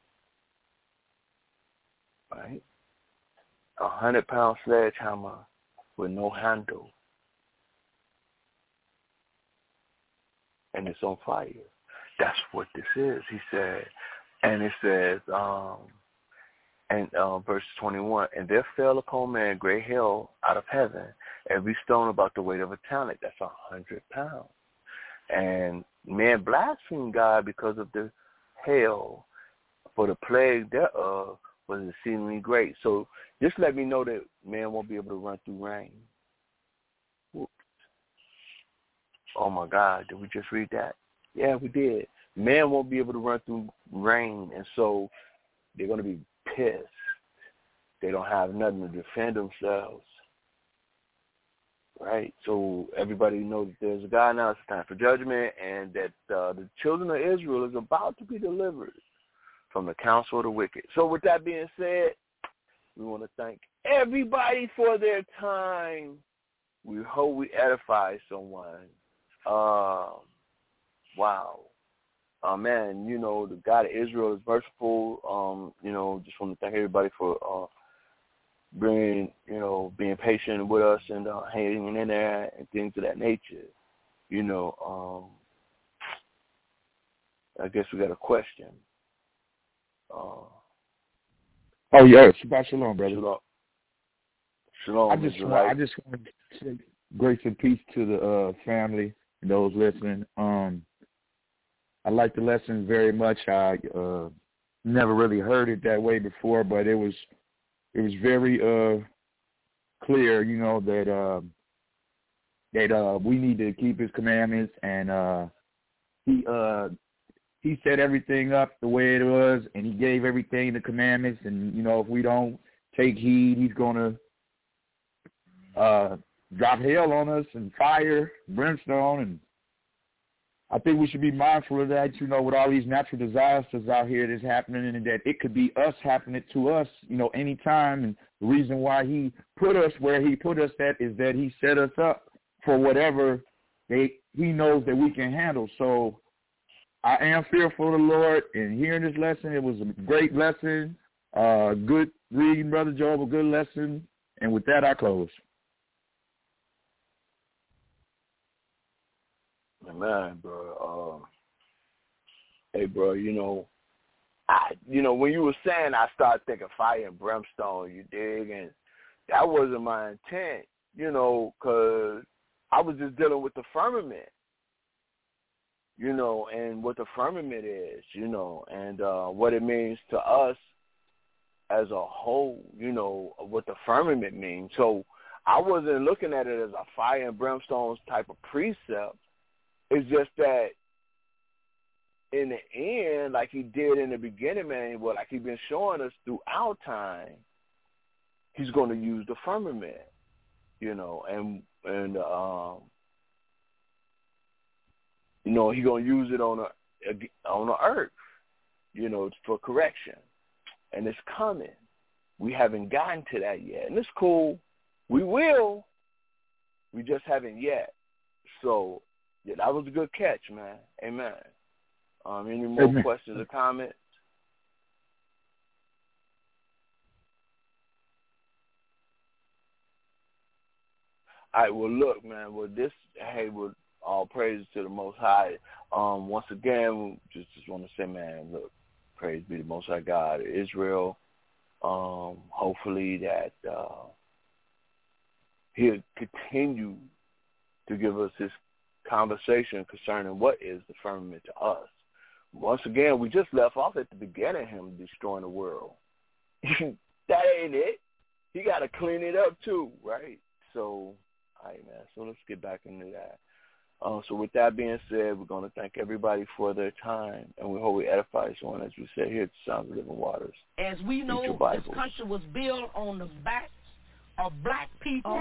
[SPEAKER 3] Right? 100-pound sledgehammer with no handle. And it's on fire. That's what this is, he said. And it says, verse 21, and there fell upon man great hail out of heaven, every stone about the weight of a talent. That's 100 pounds. And man blasphemed God because of the hail, for the plague thereof was exceedingly great. So just let me know that man won't be able to run through rain. Whoops. Oh, my God, did we just read that? Yeah, we did. Man won't be able to run through rain, and so they're going to be pissed. They don't have nothing to defend themselves. Right? So everybody knows that there's a God now. It's time for judgment, and that the children of Israel is about to be delivered from the counsel of the wicked. So with that being said, we want to thank everybody for their time. We hope we edify someone. Wow. Man, the God of Israel is merciful. Just want to thank everybody for being patient with us and hanging in there and things of that nature. I guess we got a question.
[SPEAKER 1] Oh, yeah. Shabbat shalom, brother.
[SPEAKER 3] Shalom.
[SPEAKER 1] I just want to say grace and peace to the family and those listening. I like the lesson very much. I never really heard it that way before, but it was very clear, that we need to keep his commandments, and he set everything up the way it was, and he gave everything the commandments, and if we don't take heed, he's going to drop hail on us and fire, brimstone, and I think we should be mindful of that, with all these natural disasters out here that's happening, and that it could be us happening to us, anytime. And the reason why he put us where he put us at is that he set us up for whatever he knows that we can handle. So I am fearful of the Lord, and hearing this lesson, it was a great lesson. Good reading, Brother Job, a good lesson. And with that, I close.
[SPEAKER 3] Man, bro. Hey, bro. When you were saying, I started thinking fire and brimstone. You dig? And that wasn't my intent. Because I was just dealing with the firmament. And what the firmament is. And what it means to us as a whole. What the firmament means. So I wasn't looking at it as a fire and brimstone type of precept. It's just that in the end, like he did in the beginning, man, like he's been showing us throughout time, he's going to use the firmament, and he's going to use it on the earth, for correction. And it's coming. We haven't gotten to that yet. And it's cool. We will. We just haven't yet. So, yeah, that was a good catch, man. Amen. Any more questions or comments? All right, well, look, man, with all praises to the Most High. Once again, just want to say, man, look, praise be the Most High God of Israel. Hopefully that he'll continue to give us his conversation concerning what is the firmament to us. once again, we just left off at the beginning, him destroying the world. That ain't it. He got to clean it up too, right? So, all right, man. So let's get back into that. So with that being said, we're going to thank everybody for their time, and we hope we edify someone, as we said here at the Sounds of Living Waters.
[SPEAKER 4] As we know, this country was built on the backs of black people.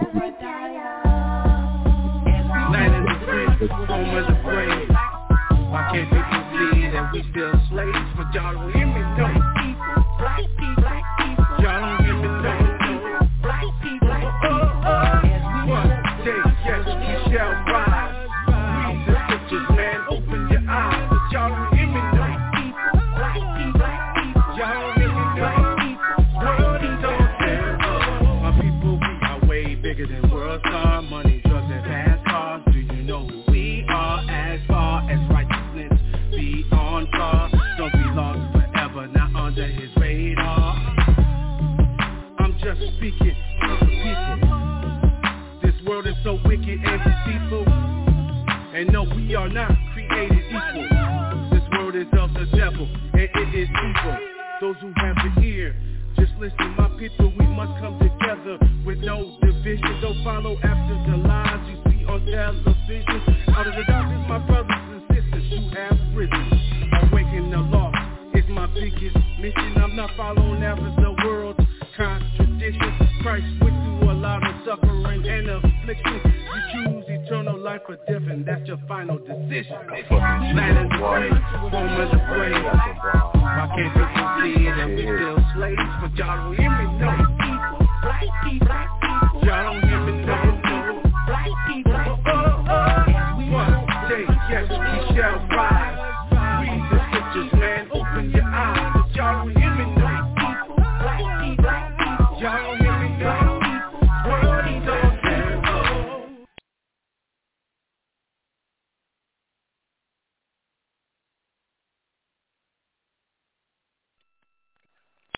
[SPEAKER 2] Land is the free, home is the free. Why can't people see that we still slaves? But y'all don't hear me, no.
[SPEAKER 4] Black people.
[SPEAKER 2] Y'all don't hear me, no.
[SPEAKER 4] Black people.
[SPEAKER 2] One day, yes, we shall rise. Read the scriptures, man, open your eyes. But y'all don't hear me, no.
[SPEAKER 4] Black people.
[SPEAKER 2] Y'all don't hear me, no. World is on terror. My people, we are way bigger than world star. Money, drugs, and fast cars. Do you know who we are? As far as righteousness be on par. Don't be lost forever, not under his radar. I'm just speaking to the people. This world is so wicked and deceitful. And no, we are not created equal. This world is of the devil, and it is evil. Those who have the ear, just listen, my people, we must come together with no division. Don't follow after the lies you see on television. Out of the darkness, my brothers and sisters, you have risen. Awaken the lost is my biggest mission. I'm not following after the world's contradictions. Christ went through a lot of suffering and affliction. You choose eternal life or death, and that's your final decision. Land is the free, home is the free. Why can't people see that we still slaves? But y'all don't hear